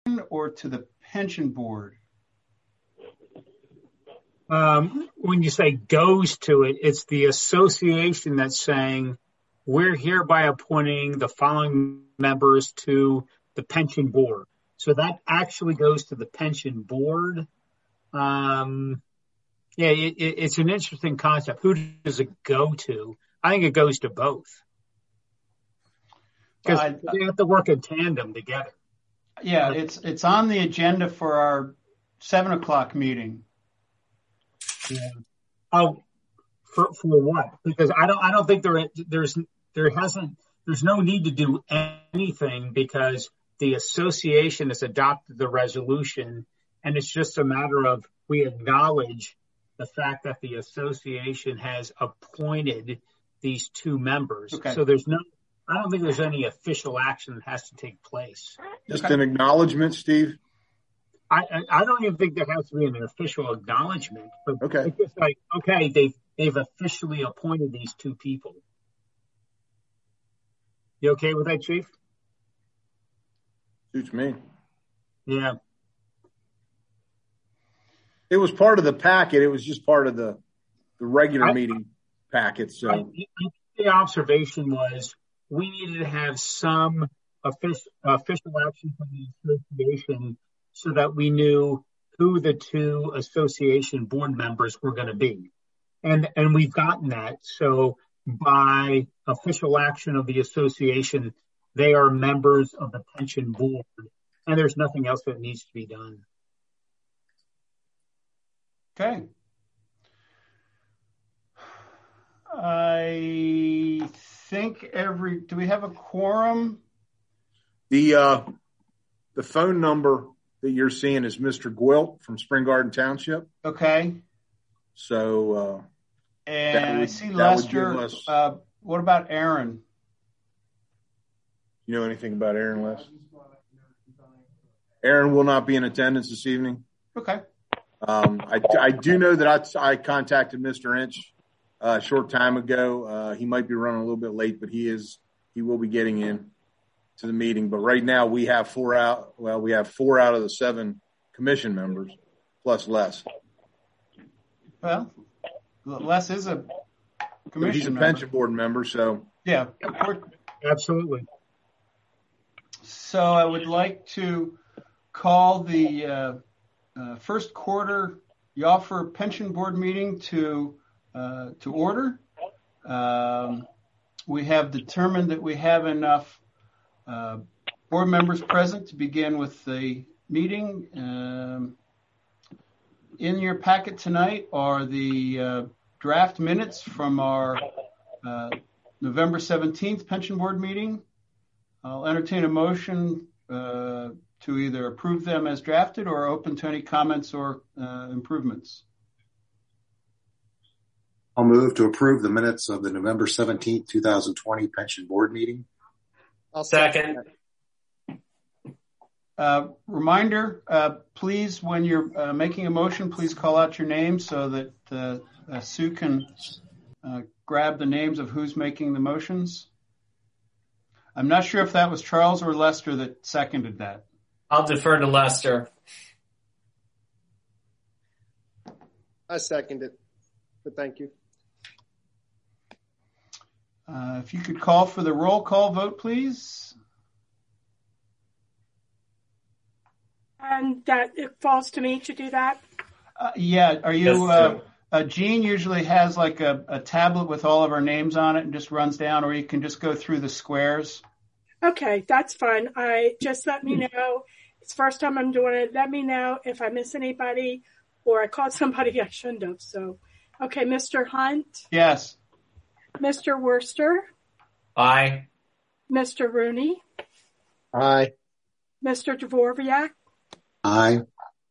or to the pension board? When you say goes to it, it's the association that's saying we're hereby appointing the following members to the pension board. So that actually goes to the pension board. It's an interesting concept. Who does it go to? I think it goes to both. Because they have to work in tandem together. Yeah, it's on the agenda for our 7:00 meeting. Yeah. Oh, for what? Because I don't think there's no need to do anything because the association has adopted the resolution, and it's just a matter of we acknowledge the fact that the association has appointed these two members. Okay. So I don't think there's any official action that has to take place. Just an acknowledgement, Steve? I don't even think there has to be an official acknowledgement. But okay. It's just like, okay, they've officially appointed these two people. You okay with that, Chief? Suits me. Yeah. It was part of the packet. It was just part of the regular meeting packet. So the observation was we needed to have some official action from the association so that we knew who the two association board members were going to be. And we've gotten that. So by official action of the association, they are members of the pension board. And there's nothing else that needs to be done. Okay. I think do we have a quorum? The phone number that you're seeing is Mr. Gwilt from Spring Garden Township. Okay. So, I see Lester. What about Aaron? You know anything about Aaron, Les? Aaron will not be in attendance this evening. Okay. I do know that I contacted Mr. Inch a short time ago. He might be running a little bit late, but he will be getting in to the meeting. But right now we have four out of the 7 commission members plus Les. Well, Les is a commission He's a member. pension board member, so. Yeah. Absolutely. So I would like to call the first quarter Yofford Pension Board meeting to order. We have determined that we have enough board members present to begin with the meeting. In your packet tonight are the draft minutes from our November 17th Pension Board meeting. I'll entertain a motion to either approve them as drafted or open to any comments or improvements. I'll move to approve the minutes of the November 17th, 2020 Pension Board meeting. I'll second. Reminder, please, when you're making a motion, please call out your name so that Sue can grab the names of who's making the motions. I'm not sure if that was Charles or Lester that seconded that. I'll defer to Lester. I second it, but thank you. If you could call for the roll call vote, please. And that it falls to me to do that? Yeah. Are you, Jean usually has like a tablet with all of our names on it and just runs down, or you can just go through the squares. Okay, that's fine. Just let me know. It's the first time I'm doing it. Let me know if I miss anybody or I called somebody I shouldn't have. So, okay, Mr. Hunt? Yes. Mr. Worcester? Aye. Mr. Rooney? Aye. Mr. Dvorak? Aye.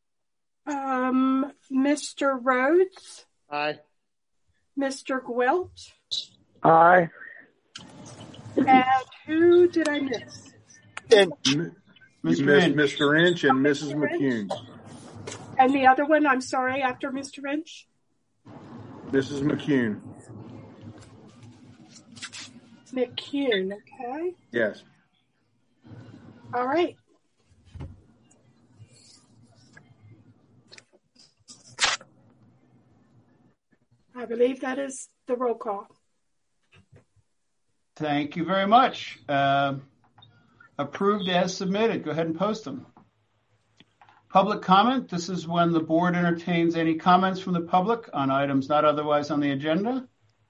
Mr. Rhodes? Aye. Mr. Gwilt? Aye. And who did I miss? You missed Mr. Inch and Mrs. McCune. And the other one, I'm sorry, after Mr. Inch? Mrs. McCune. McCune, okay. Yes. All right. I believe that is the roll call. Thank you very much. Approved as submitted. Go ahead and post them. Public comment. This is when the board entertains any comments from the public on items not otherwise on the agenda.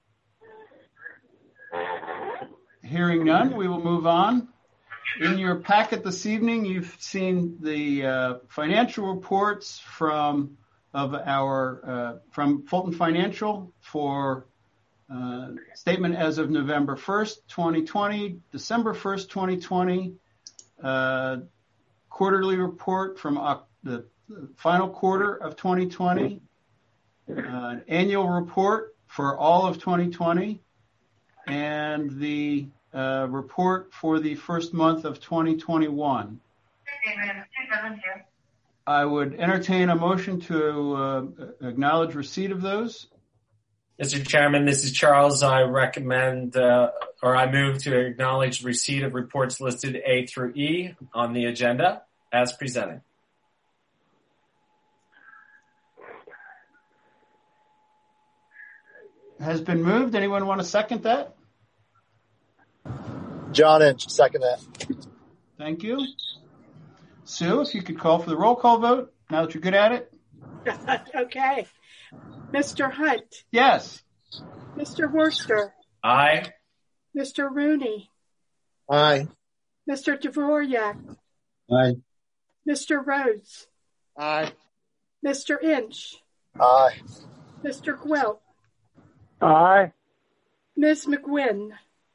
Hearing none, we will move on. In your packet this evening, you've seen the financial reports from Fulton Financial for statement as of November 1st, 2020, December 1st, 2020, quarterly report from the final quarter of 2020, annual report for all of 2020, and the report for the first month of 2021. I would entertain a motion to acknowledge receipt of those. Mr. Chairman, this is Charles. I recommend I move to acknowledge receipt of reports listed A through E on the agenda as presented. Has been moved. Anyone want to second that? John Inch, second that. Thank you. Sue, if you could call for the roll call vote, now that you're good at it. Okay. Mr. Hunt. Yes. Mr. Worcester. Aye. Mr. Rooney. Aye. Mr. Dvorak. Aye. Mr. Rhodes. Aye. Mr. Inch. Aye. Mr. Gwilt. Aye. Ms. McGuinn.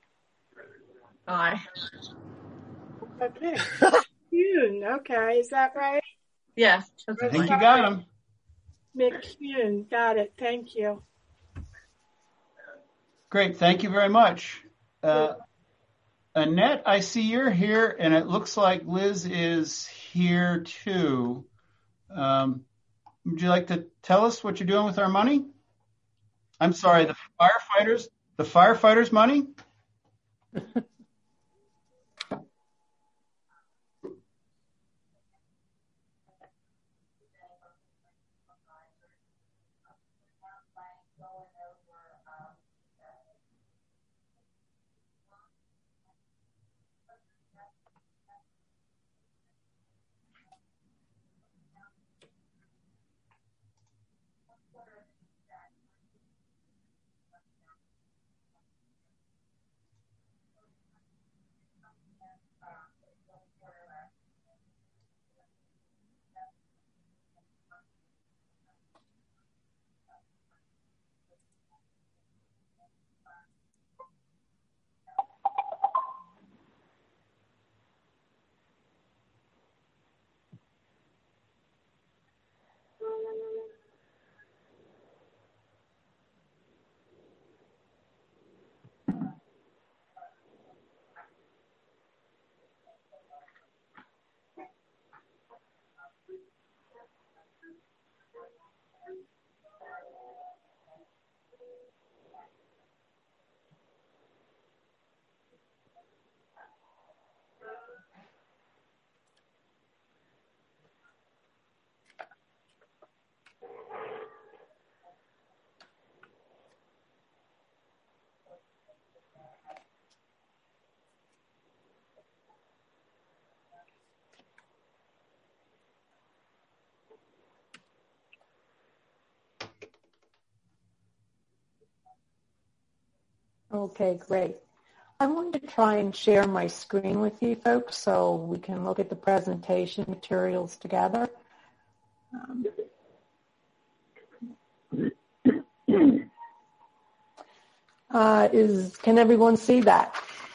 Aye. Okay. Okay, is that right? Yes. I think you got them. McCune, got it. Thank you. Great. Thank you very much. Annette, I see you're here, and it looks like Liz is here too. Would you like to tell us what you're doing with our money? I'm sorry, the firefighters' money? Okay, great. I wanted to try and share my screen with you folks so we can look at the presentation materials together. Can everyone see that?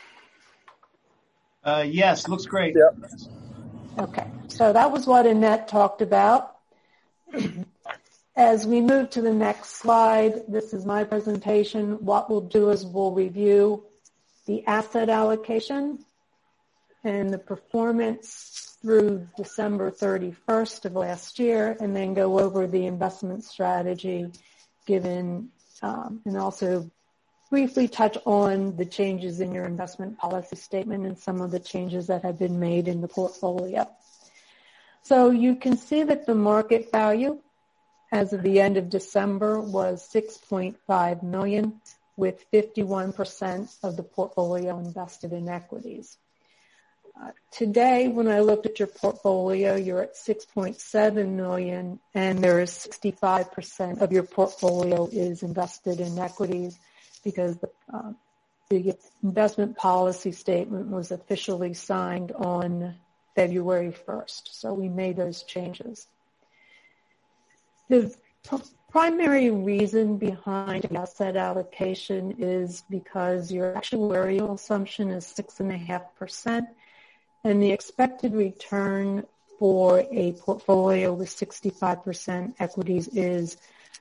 Yes, looks great. Yep. Okay, so that was what Annette talked about. As we move to the next slide, this is my presentation. What we'll do is we'll review the asset allocation and the performance through December 31st of last year, and then go over the investment strategy given, and also briefly touch on the changes in your investment policy statement and some of the changes that have been made in the portfolio. So you can see that the market value as of the end of December was $6.5 million, with 51% of the portfolio invested in equities. Today, when I looked at your portfolio, you're at $6.7 million, and there is 65% of your portfolio is invested in equities because the investment policy statement was officially signed on February 1st. So we made those changes. The primary reason behind the asset allocation is because your actuarial assumption is 6.5%, and the expected return for a portfolio with 65% equities is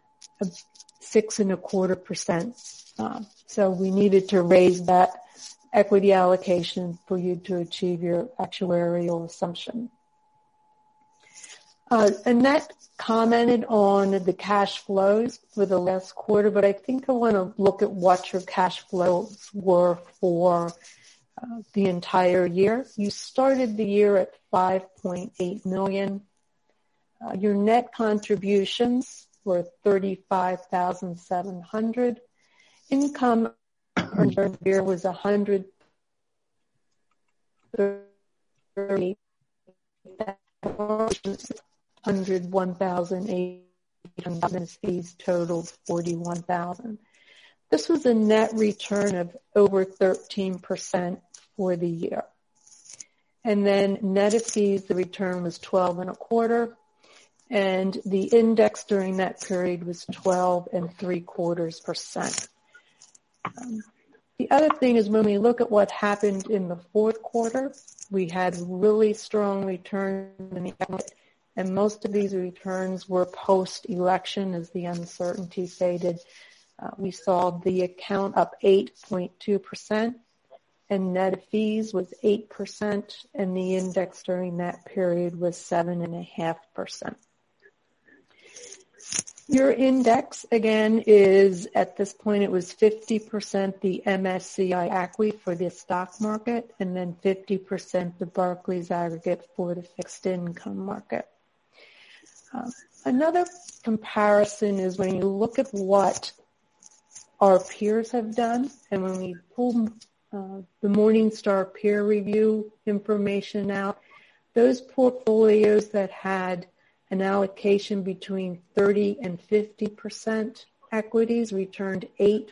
6.25%. So we needed to raise that equity allocation for you to achieve your actuarial assumption. Annette commented on the cash flows for the last quarter, but I think I want to look at what your cash flows were for the entire year. You started the year at $5.8 million. Your net contributions were $35,700. Income earned during the year was $101,800. Fees totaled $41,000. This was a net return of over 13% for the year. And then net of fees, the return was 12.25%, and the index during that period was 12.75%. The other thing is when we look at what happened in the fourth quarter, we had really strong returns in the market, and most of these returns were post-election as the uncertainty faded. We saw the account up 8.2%, and net of fees was 8%, and the index during that period was 7.5%. Your index, again, is, at this point, it was 50% the MSCI ACWI for the stock market, and then 50% the Barclays Aggregate for the fixed income market. Another comparison is when you look at what our peers have done, and when we pull the Morningstar peer review information out, those portfolios that had an allocation between 30 and 50% equities returned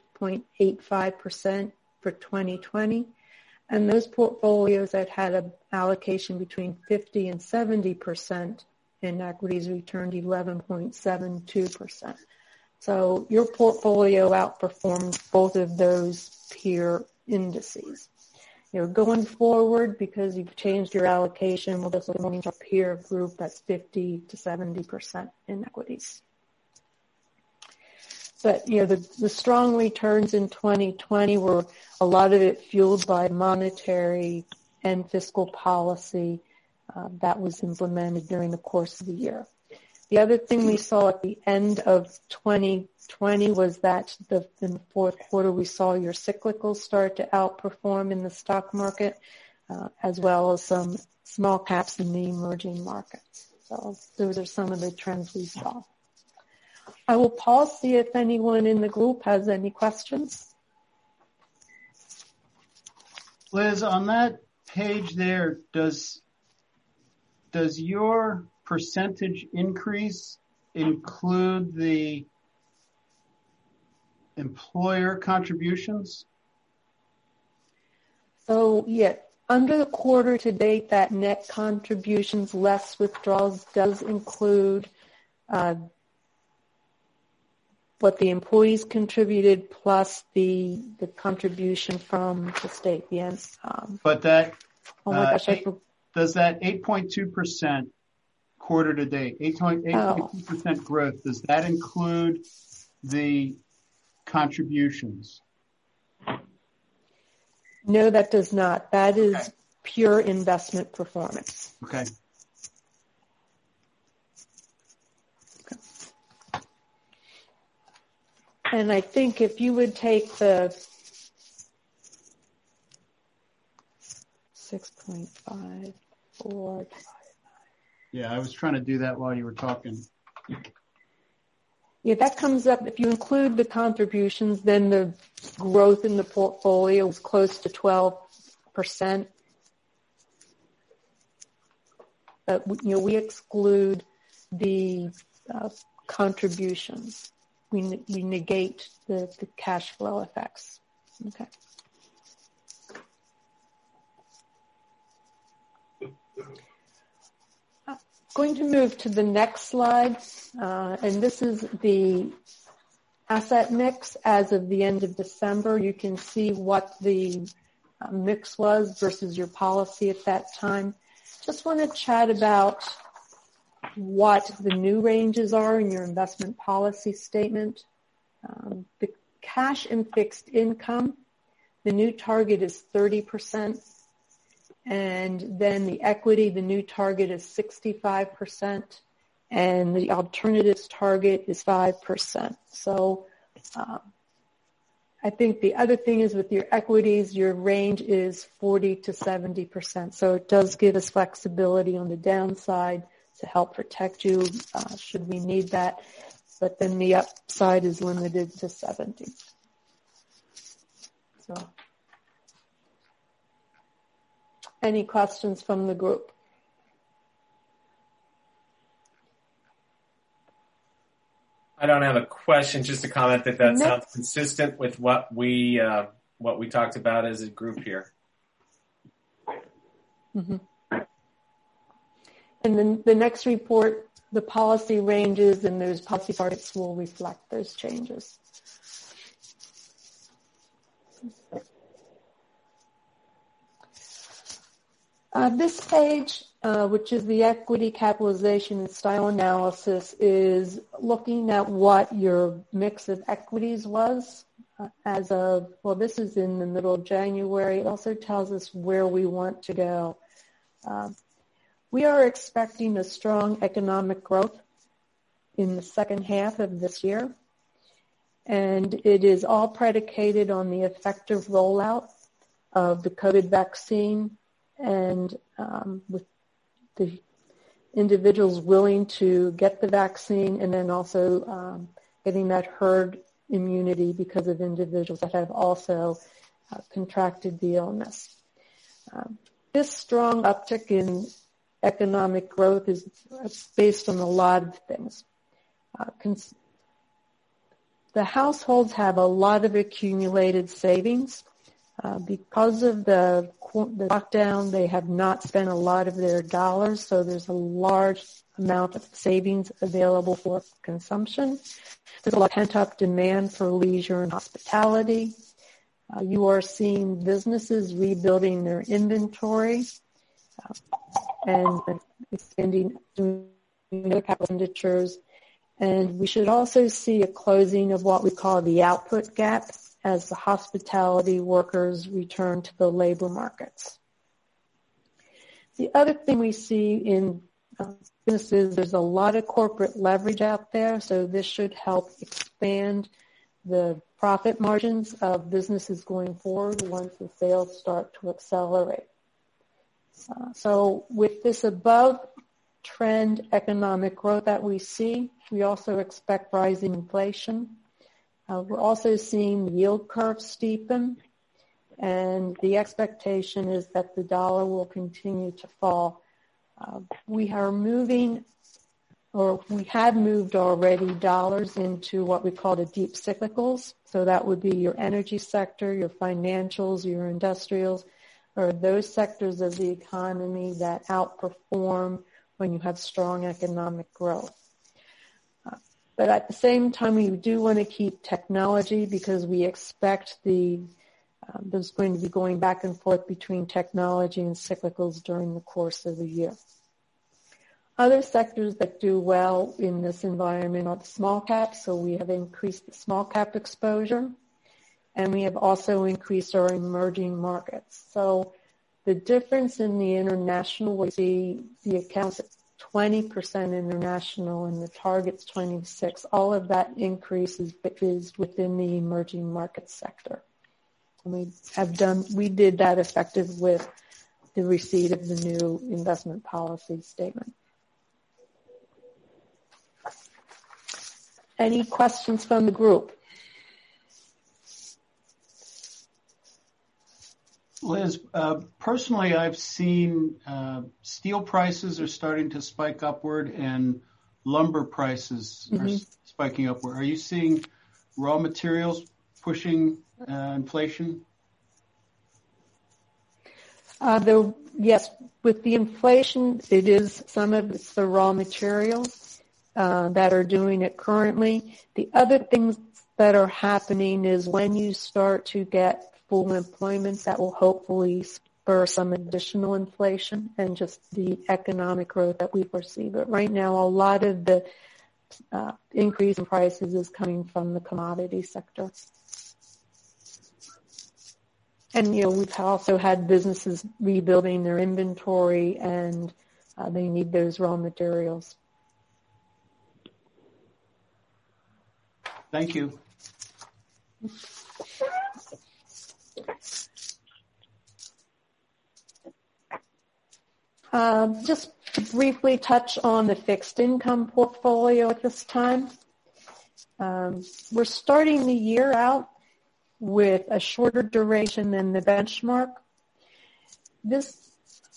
8.85% for 2020, and those portfolios that had an allocation between 50 and 70% in equities returned 11.72%. So your portfolio outperformed both of those peer indices. Going forward, because you've changed your allocation, we'll just look at Morningstar peer group that's 50 to 70% in equities. But, the strong returns in 2020 were a lot of it fueled by monetary and fiscal policy that was implemented during the course of the year. The other thing we saw at the end of 2020 was that in the fourth quarter we saw your cyclicals start to outperform in the stock market, as well as some small caps in the emerging markets. So those are some of the trends we saw. I will pause, see if anyone in the group has any questions. Liz, on that page there, does your percentage increase include the employer contributions? So, yeah, under the quarter to date, that net contributions less withdrawals does include what the employees contributed plus the contribution from the state. But that does that 8.2% quarter to date, 8.2% growth, does that include the contributions? No, that does not. That is pure investment performance. Okay. And I think if you would take the 6.54. Yeah, I was trying to do that while you were talking. Yeah, that comes up. If you include the contributions, then the growth in the portfolio was close to 12%. But we exclude the contributions. We negate the cash flow effects. Okay. Going to move to the next slide, and this is the asset mix as of the end of December. You can see what the mix was versus your policy at that time. Just want to chat about what the new ranges are in your investment policy statement. The cash and fixed income, the new target is 30%. And then the equity, the new target is 65%, and the alternatives target is 5%. So I think the other thing is with your equities, your range is 40 to 70%. So it does give us flexibility on the downside to help protect you should we need that. But then the upside is limited to 70. So. Any questions from the group? I don't have a question, just a comment that sounds consistent with what we talked about as a group here. Mm-hmm. And then the next report, the policy ranges and those policy targets will reflect those changes. This page, which is the equity capitalization and style analysis, is looking at what your mix of equities was as of, well, this is in the middle of January. It also tells us where we want to go. We are expecting a strong economic growth in the second half of this year, and it is all predicated on the effective rollout of the COVID vaccine and with the individuals willing to get the vaccine, and then also getting that herd immunity because of individuals that have also contracted the illness. This strong uptick in economic growth is based on a lot of things. The households have a lot of accumulated savings. Because of the lockdown, they have not spent a lot of their dollars, so there's a large amount of savings available for consumption. There's a lot of pent-up demand for leisure and hospitality. You are seeing businesses rebuilding their inventory and expanding capital expenditures. And we should also see a closing of what we call the output gap as the hospitality workers return to the labor markets. The other thing we see in businesses, there's a lot of corporate leverage out there, so this should help expand the profit margins of businesses going forward once the sales start to accelerate. So with this above trend economic growth that we see, we also expect rising inflation. We're also seeing the yield curve steepen, and the expectation is that the dollar will continue to fall. We are moving, or we have moved already, dollars into what we call the deep cyclicals. So that would be your energy sector, your financials, your industrials, or those sectors of the economy that outperform when you have strong economic growth. But at the same time, we do want to keep technology because we expect there's going to be going back and forth between technology and cyclicals during the course of the year. Other sectors that do well in this environment are the small caps, so we have increased the small cap exposure, and we have also increased our emerging markets. So the difference in the international, we see the accounts at 20% international and the target's 26%. All of that increase is within the emerging market sector. And we did that effective with the receipt of the new investment policy statement. Any questions from the group? Liz, personally, I've seen steel prices are starting to spike upward and lumber prices are spiking upward. Are you seeing raw materials pushing inflation? Yes, with the inflation, it is some of it's the raw materials that are doing it currently. The other things that are happening is when you start to get full employment, that will hopefully spur some additional inflation and just the economic growth that we foresee. But right now, a lot of the increase in prices is coming from the commodity sector. And, we've also had businesses rebuilding their inventory, and they need those raw materials. Thank you. Just to briefly touch on the fixed income portfolio at this time. We're starting the year out with a shorter duration than the benchmark. This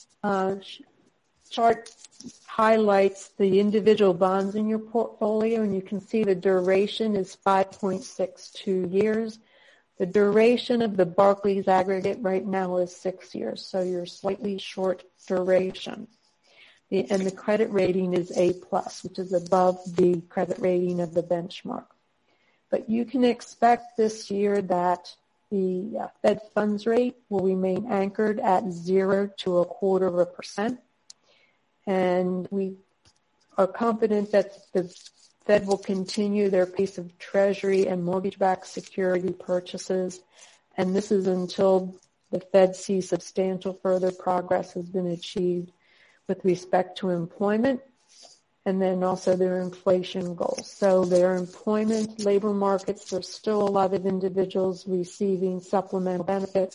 chart highlights the individual bonds in your portfolio, and you can see the duration is 5.62 years. The duration of the Barclays aggregate right now is 6 years, so you're slightly short duration. And the credit rating is A+, which is above the credit rating of the benchmark. But you can expect this year that the Fed funds rate will remain anchored at 0 to 0.25%. And we are confident that the Fed will continue their pace of Treasury and mortgage-backed security purchases. And this is until the Fed sees substantial further progress has been achieved with respect to employment and then also their inflation goals. So their employment, labor markets, there's still a lot of individuals receiving supplemental benefits.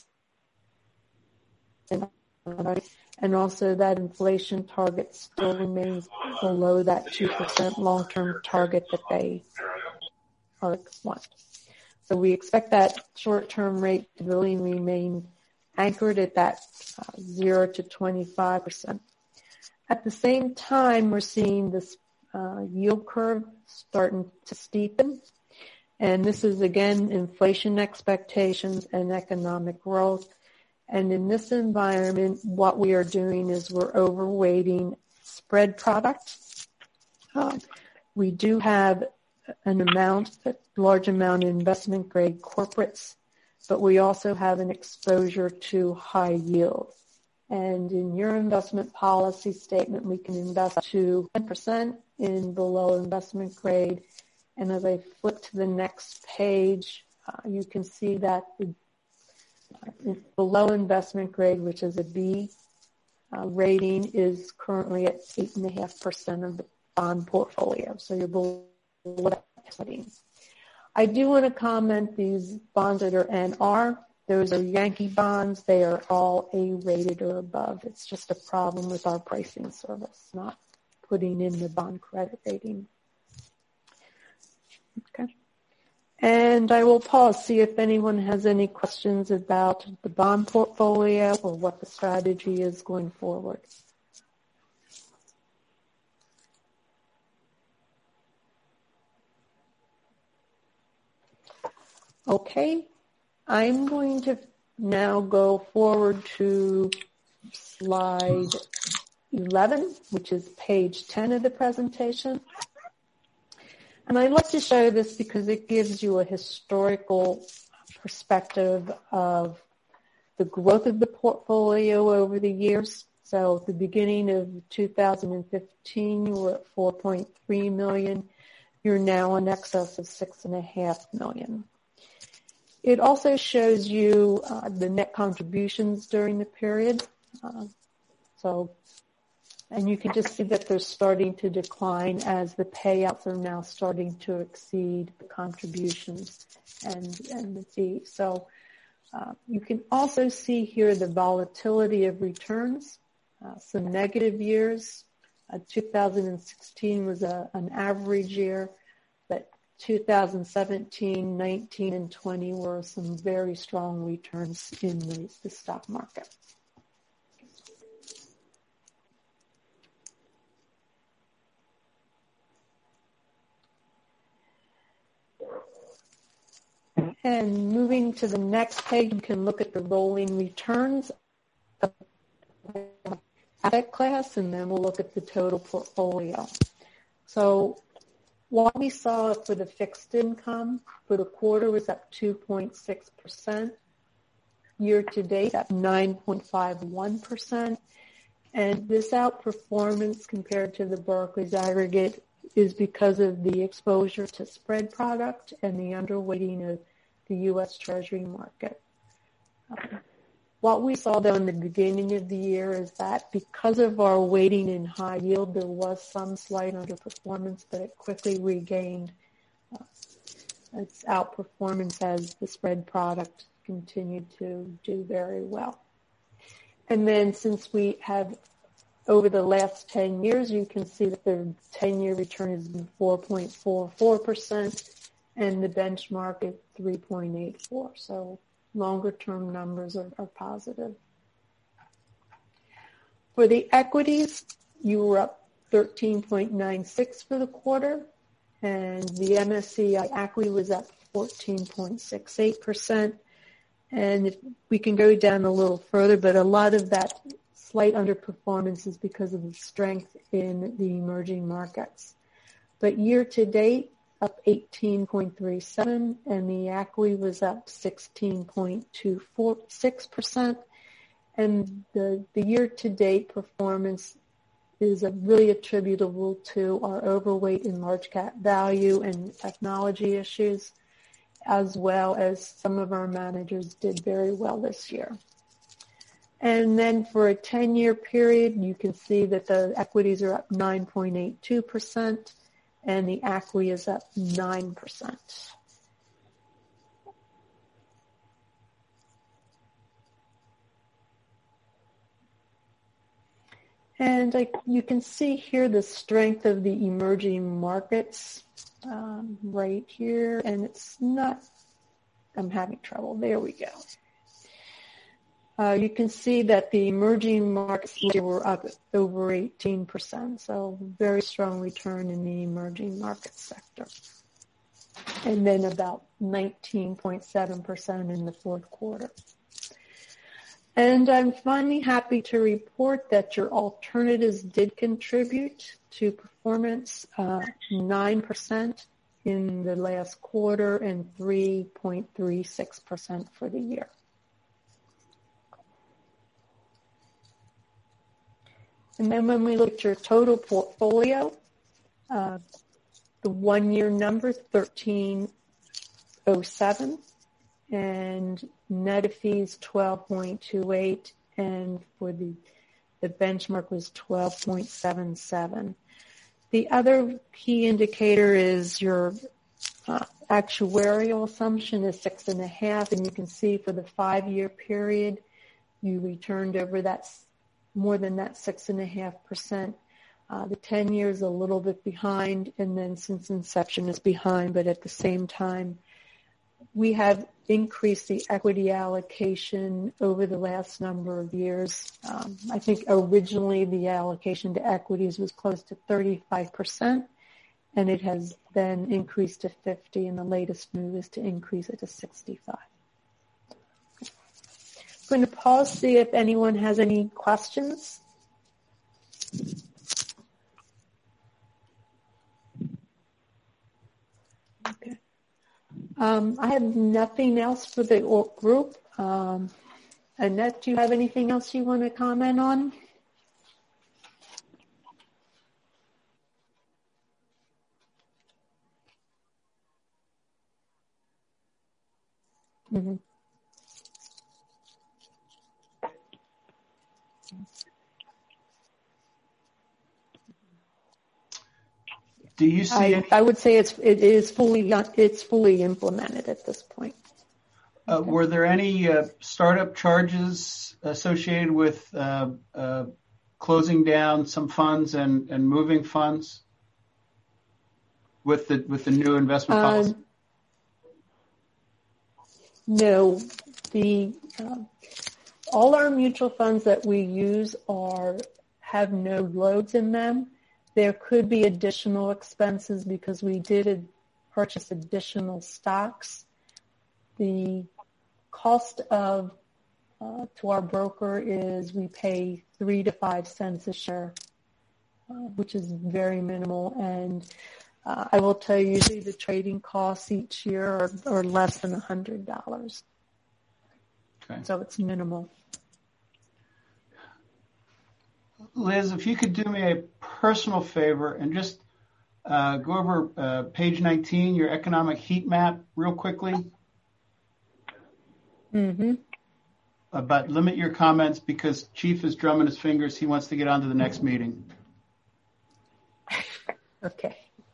And also that inflation target still remains below that 2% long-term target that they want. So we expect that short-term rate to really remain anchored at that 0 to 25%. At the same time, we're seeing this yield curve starting to steepen. And this is, again, inflation expectations and economic growth. And in this environment, what we are doing is we're overweighting spread products. We do have a large amount of investment-grade corporates, but we also have an exposure to high yield. And in your investment policy statement, we can invest to 10% in below investment grade. And as I flip to the next page, you can see that the below investment grade, which is a B rating, is currently at 8.5% of the bond portfolio. So you're below that rating. I do want to comment these bonds that are NR. Those are Yankee bonds. They are all A-rated or above. It's just a problem with our pricing service, not putting in the bond credit rating. Okay. And I will pause, see if anyone has any questions about the bond portfolio or what the strategy is going forward. Okay. I'm going to now go forward to slide 11, which is page 10 of the presentation. And I'd like to show this because it gives you a historical perspective of the growth of the portfolio over the years. So at the beginning of 2015, you were at 4.3 million. You're now in excess of 6.5 million. It also shows you the net contributions during the period. And you can just see that they're starting to decline as the payouts are now starting to exceed the contributions and the fees. So you can also see here the volatility of returns. Some negative years. 2016 was an average year, but 2017, 19, and 20 were some very strong returns in the stock market. And moving to the next page, you can look at the rolling returns of the asset class, and then we'll look at the total portfolio. So what we saw for the fixed income for the quarter was up 2.6%. Year to date, up 9.51%. And this outperformance compared to the Barclays aggregate is because of the exposure to spread product and the underweighting of the U.S. Treasury market. What we saw, though, in the beginning of the year is that because of our weighting in high yield, there was some slight underperformance, but it quickly regained its outperformance as the spread product continued to do very well. And then since we have over the last 10 years, you can see that the 10-year return has been 4.44%. And the benchmark is 3.84. So longer-term numbers are positive. For the equities, you were up 13.96 for the quarter, and the MSCI equity was up 14.68%. And if we can go down a little further, but a lot of that slight underperformance is because of the strength in the emerging markets. But year to date, up 18.37, and the equity was up 16.246%. And the year-to-date performance is really attributable to our overweight in large cap value and technology issues, as well as some of our managers did very well this year. And then for a 10-year period, you can see that the equities are up 9.82%. And the equity is up 9%. And you can see here the strength of the emerging markets right here. And it's not, I'm having trouble. There we go. You can see that the emerging markets were up over 18%, so very strong return in the emerging market sector. And then about 19.7% in the fourth quarter. And I'm finally happy to report that your alternatives did contribute to performance, 9% in the last quarter and 3.36% for the year. And then when we look at your total portfolio, the 1-year number is 1307, and net of fees 12.28, and for the benchmark was 12.77. The other key indicator is your actuarial assumption is 6.5, and you can see for the 5-year period, you returned over that more than that 6.5%. The 10 years a little bit behind, and then since inception is behind, but at the same time, we have increased the equity allocation over the last number of years. I think originally the allocation to equities was close to 35%, and it has then increased to 50, and the latest move is to increase it to 65. I'm going to pause, see if anyone has any questions. Okay. I have nothing else for the group. Annette, do you have anything else you want to comment on? Mm-hmm. Do you see? I would say it is fully implemented at this point. Were there any startup charges associated with closing down some funds and moving funds? with the new investment policy? No, all our mutual funds that we use have no loads in them. There could be additional expenses because we did purchase additional stocks. The cost to our broker is we pay 3 to 5 cents a share, which is very minimal. And I will tell you, usually the trading costs each year are less than $100. Okay. So it's minimal. Liz, if you could do me a personal favor and just go over page 19, your economic heat map, real quickly. Mm-hmm. But limit your comments because Chief is drumming his fingers. He wants to get on to the next meeting. Okay.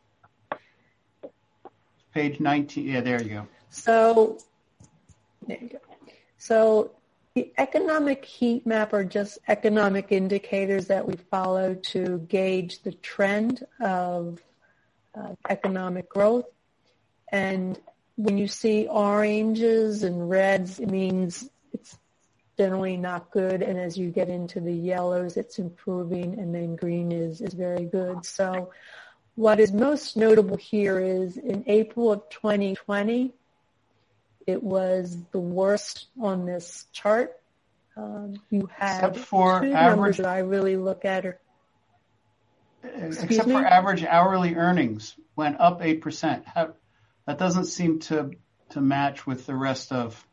Page 19. Yeah, there you go. So, there you go. So the economic heat map are just economic indicators that we follow to gauge the trend of economic growth. And when you see oranges and reds, it means it's generally not good. And as you get into the yellows, it's improving. And then green is very good. So what is most notable here is in April of 2020, it was the worst on this chart. You had except for two average, numbers that I really look at. Except for average hourly earnings went up 8%. That doesn't seem to match with the rest of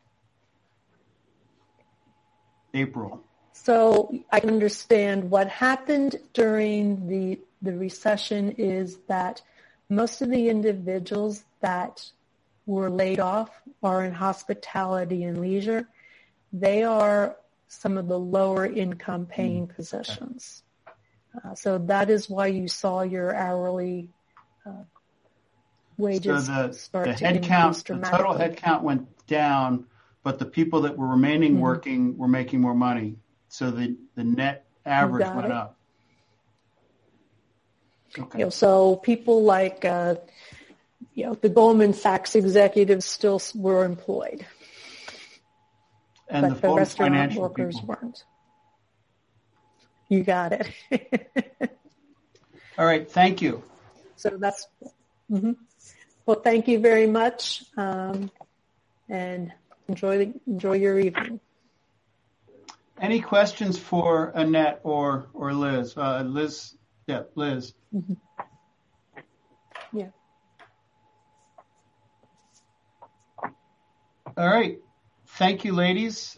April. So I understand what happened during the recession is that most of the individuals that were laid off are in hospitality and leisure. They are some of the lower income paying positions. So that is why you saw your hourly wages start to increase dramatically. The total head count went down, but the people that were remaining working were making more money. So the net average went up. Okay. So people like the Goldman Sachs executives still were employed, and but the restaurant workers weren't. You got it. All right. Thank you. So that's. Mm-hmm. Well, thank you very much, and enjoy your evening. Any questions for Annette or Liz? Liz. Yeah, Liz. Mm-hmm. Yeah. All right. Thank you, ladies.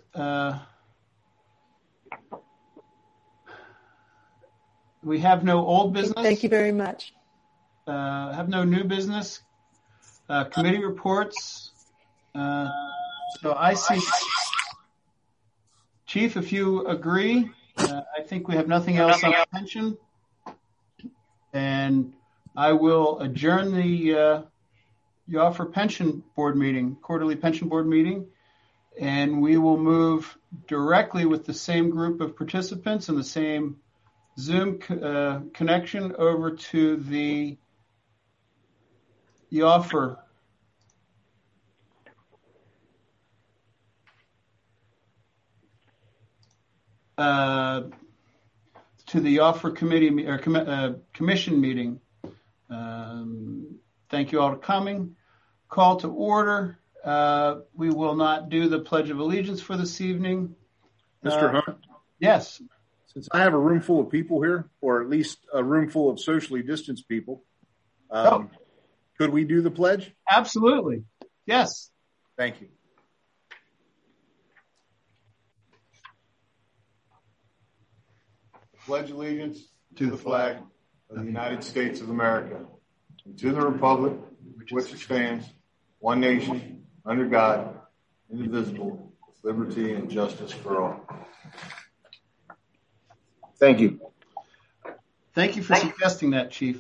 We have no old business. Thank you very much. Have no new business. Committee reports. So I see, Chief, if you agree, I think we have nothing else on pension. And I will adjourn the offer pension board meeting, quarterly pension board meeting, and we will move directly with the same group of participants and the same Zoom connection over to the offer committee or commission meeting. Thank you all for coming. Call to order. We will not do the Pledge of Allegiance for this evening. Mr. Hunt? Yes. Since I have a room full of people here, or at least a room full of socially distanced people, could we do the pledge? Absolutely. Yes. Thank you. Pledge allegiance to the flag of the United States of America, and to the republic which stands, one nation, under God, indivisible, with liberty and justice for all. Thank you. Thank you for suggesting that, Chief.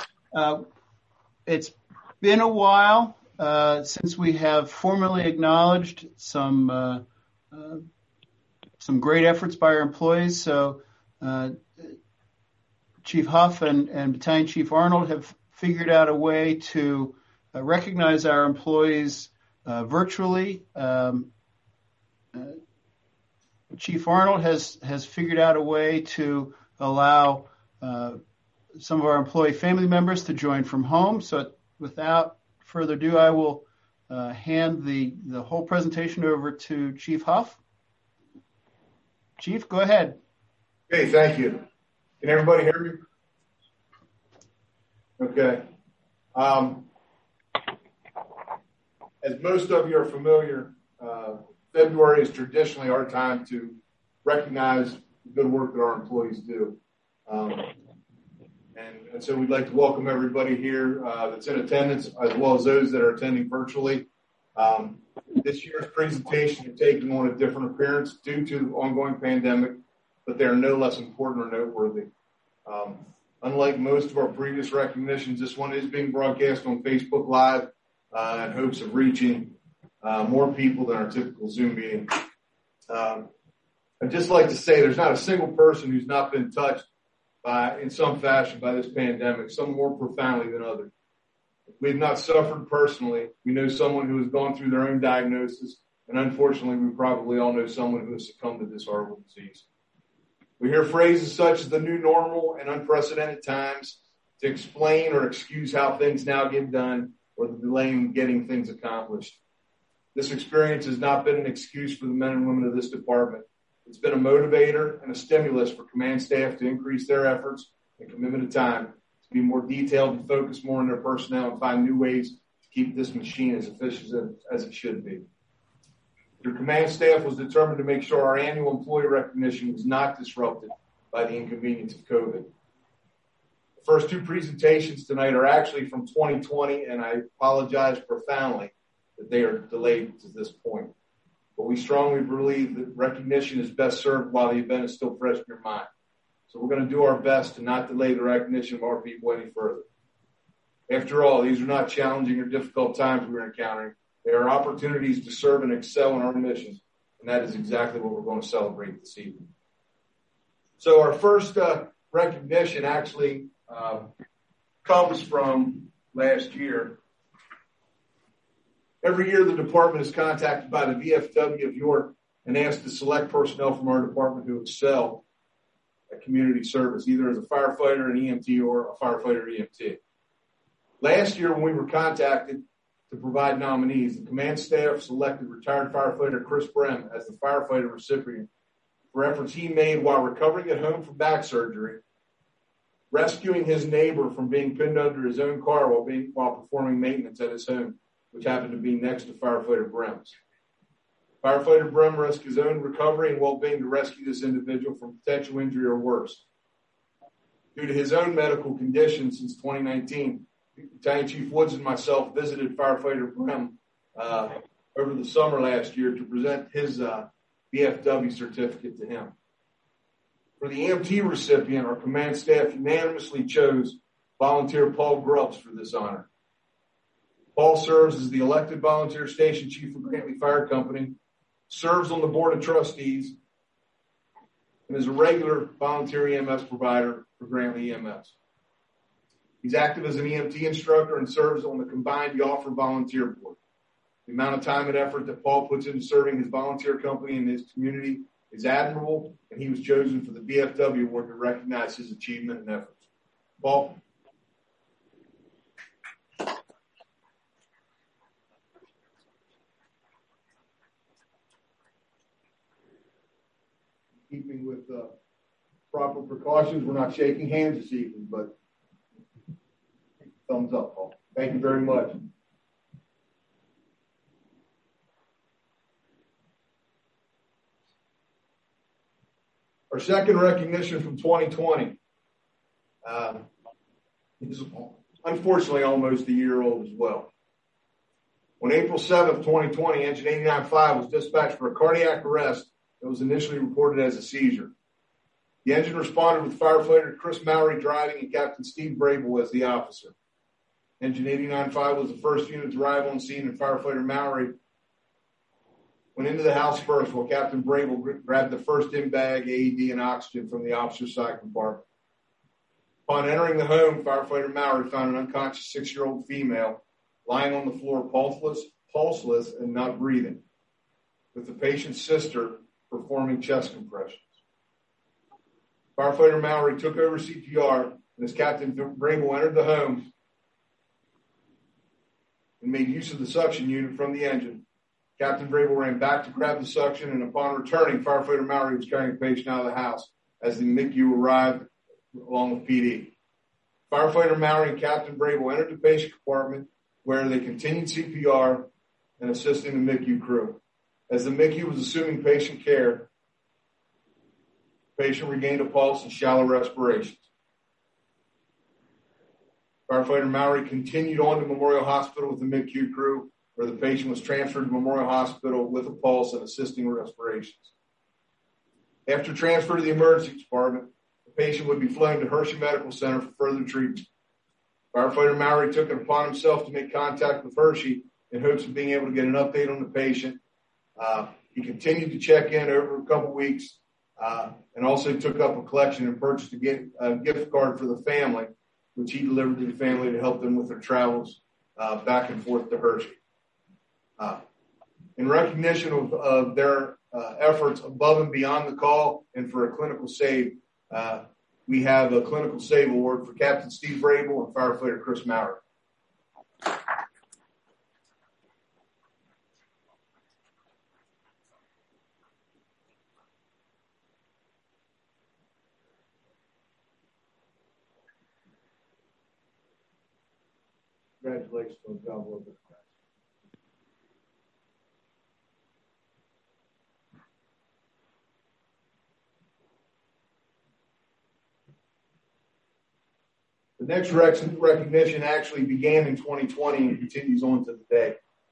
It's been a while since we have formally acknowledged some great efforts by our employees. So Chief Huff and Battalion Chief Arnold have figured out a way to recognize our employees virtually. Chief Arnold has figured out a way to allow some of our employee family members to join from home. So without further ado, I will hand the whole presentation over to Chief Huff. Chief, go ahead. Okay, thank you. Can everybody hear me? Okay. As most of you are familiar, February is traditionally our time to recognize the good work that our employees do. And so we'd like to welcome everybody here that's in attendance, as well as those that are attending virtually. This year's presentation is taking on a different appearance due to the ongoing pandemic, but they are no less important or noteworthy. Unlike most of our previous recognitions, this one is being broadcast on Facebook Live in hopes of reaching more people than our typical Zoom meeting. I'd just like to say there's not a single person who's not been touched in some fashion by this pandemic, some more profoundly than others. We've not suffered personally. We know someone who has gone through their own diagnosis, and unfortunately, we probably all know someone who has succumbed to this horrible disease. We hear phrases such as the new normal and unprecedented times to explain or excuse how things now get done or the delay in getting things accomplished. This experience has not been an excuse for the men and women of this department. It's been a motivator and a stimulus for command staff to increase their efforts and commitment of time, to be more detailed and focus more on their personnel and find new ways to keep this machine as efficient as it should be. Your command staff was determined to make sure our annual employee recognition was not disrupted by the inconvenience of COVID. The first two presentations tonight are actually from 2020, and I apologize profoundly that they are delayed to this point. But we strongly believe that recognition is best served while the event is still fresh in your mind. So we're going to do our best to not delay the recognition of our people any further. After all, these are not challenging or difficult times we're encountering. They are opportunities to serve and excel in our missions, and that is exactly what we're going to celebrate this evening. So our first recognition actually comes from last year. Every year, the department is contacted by the VFW of York and asked to select personnel from our department who excel at community service, either as a firefighter, an EMT, or a firefighter EMT. Last year, when we were contacted to provide nominees, the command staff selected retired firefighter Chris Brem as the firefighter recipient for efforts he made while recovering at home from back surgery, rescuing his neighbor from being pinned under his own car while performing maintenance at his home, which happened to be next to firefighter Brem's. Firefighter Brem risked his own recovery and well-being to rescue this individual from potential injury or worse. Due to his own medical condition since 2019, Battalion Chief Woods and myself visited firefighter Brem over the summer last year to present his VFW certificate to him. For the EMT recipient, our command staff unanimously chose volunteer Paul Grubbs for this honor. Paul serves as the elected volunteer station chief of Grantley Fire Company, serves on the board of trustees, and is a regular volunteer EMS provider for Grantley EMS. He's active as an EMT instructor and serves on the combined Yoffer volunteer board. The amount of time and effort that Paul puts into serving his volunteer company and his community is admirable, and he was chosen for the VFW award to recognize his achievement and efforts. Paul? Keeping with proper precautions, we're not shaking hands this evening, but thumbs up, Paul. Thank you very much. Our second recognition from 2020 is unfortunately almost a year old as well. On April 7th, 2020, Engine 89-5 was dispatched for a cardiac arrest that was initially reported as a seizure. The engine responded with firefighter Chris Mowry driving and Captain Steve Brable as the officer. Engine 89-5 was the first unit to arrive on scene, and firefighter Mowry went into the house first while Captain Brable grabbed the first in-bag AED and oxygen from the officer's side compartment. Upon entering the home, firefighter Mallory found an unconscious 6-year-old female lying on the floor, pulseless and not breathing, with the patient's sister performing chest compressions. Firefighter Mallory took over CPR, and as Captain Vrabel entered the home and made use of the suction unit from the engine, Captain Vrabel ran back to grab the suction, and upon returning, Firefighter Mallory was carrying a patient out of the house as the MICU arrived along with PD. Firefighter Mallory and Captain Vrabel entered the patient compartment where they continued CPR and assisting the MICU crew. As the MICU was assuming patient care, the patient regained a pulse and shallow respirations. Firefighter Mallory continued on to Memorial Hospital with the MICU crew, where the patient was transferred to Memorial Hospital with a pulse and assisting respirations. After transfer to the emergency department, the patient would be flown to Hershey Medical Center for further treatment. Firefighter Mallory took it upon himself to make contact with Hershey in hopes of being able to get an update on the patient. He continued to check in over a couple weeks and also took up a collection and purchased a gift card for the family, which he delivered to the family to help them with their travels back and forth to Hershey. In recognition of their efforts above and beyond the call and for a clinical save, we have a clinical save award for Captain Steve Vrabel and Firefighter Chris Mallory. Congratulations on the job well done. The next recognition actually began in 2020 and continues on to today.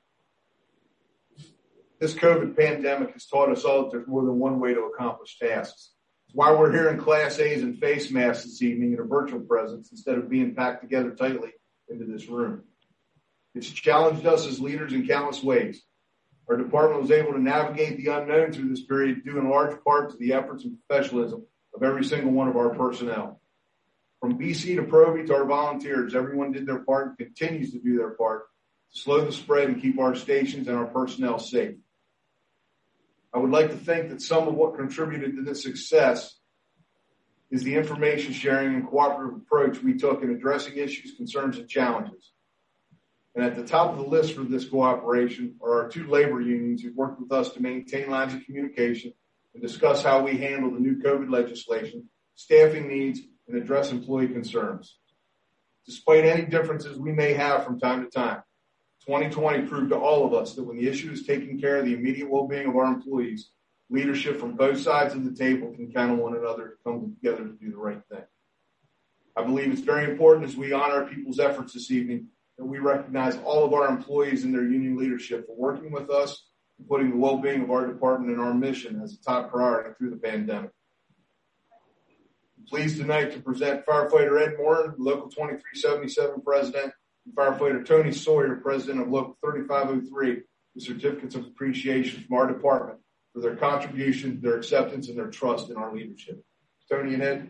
This COVID pandemic has taught us all that there's more than one way to accomplish tasks. It's why we're here in Class A's and face masks this evening in a virtual presence instead of being packed together tightly into this room. It's challenged us as leaders in countless ways. Our department was able to navigate the unknown through this period due in large part to the efforts and professionalism of every single one of our personnel. From BC to Proby to our volunteers, everyone did their part and continues to do their part to slow the spread and keep our stations and our personnel safe. I would like to think that some of what contributed to this success is the information sharing and cooperative approach we took in addressing issues, concerns, and challenges. And at the top of the list for this cooperation are our 2 labor unions who worked with us to maintain lines of communication and discuss how we handle the new COVID legislation, staffing needs, and address employee concerns. Despite any differences we may have from time to time, 2020 proved to all of us that when the issue is taking care of the immediate well-being of our employees, leadership from both sides of the table can count on one another to come together to do the right thing. I believe it's very important as we honor people's efforts this evening that we recognize all of our employees and their union leadership for working with us and putting the well-being of our department and our mission as a top priority through the pandemic. I'm pleased tonight to present Firefighter Ed Morin, Local 2377 President, and Firefighter Tony Sawyer, President of Local 3503, with certificates of appreciation from our department for their contribution, their acceptance, and their trust in our leadership. Tony and Ed.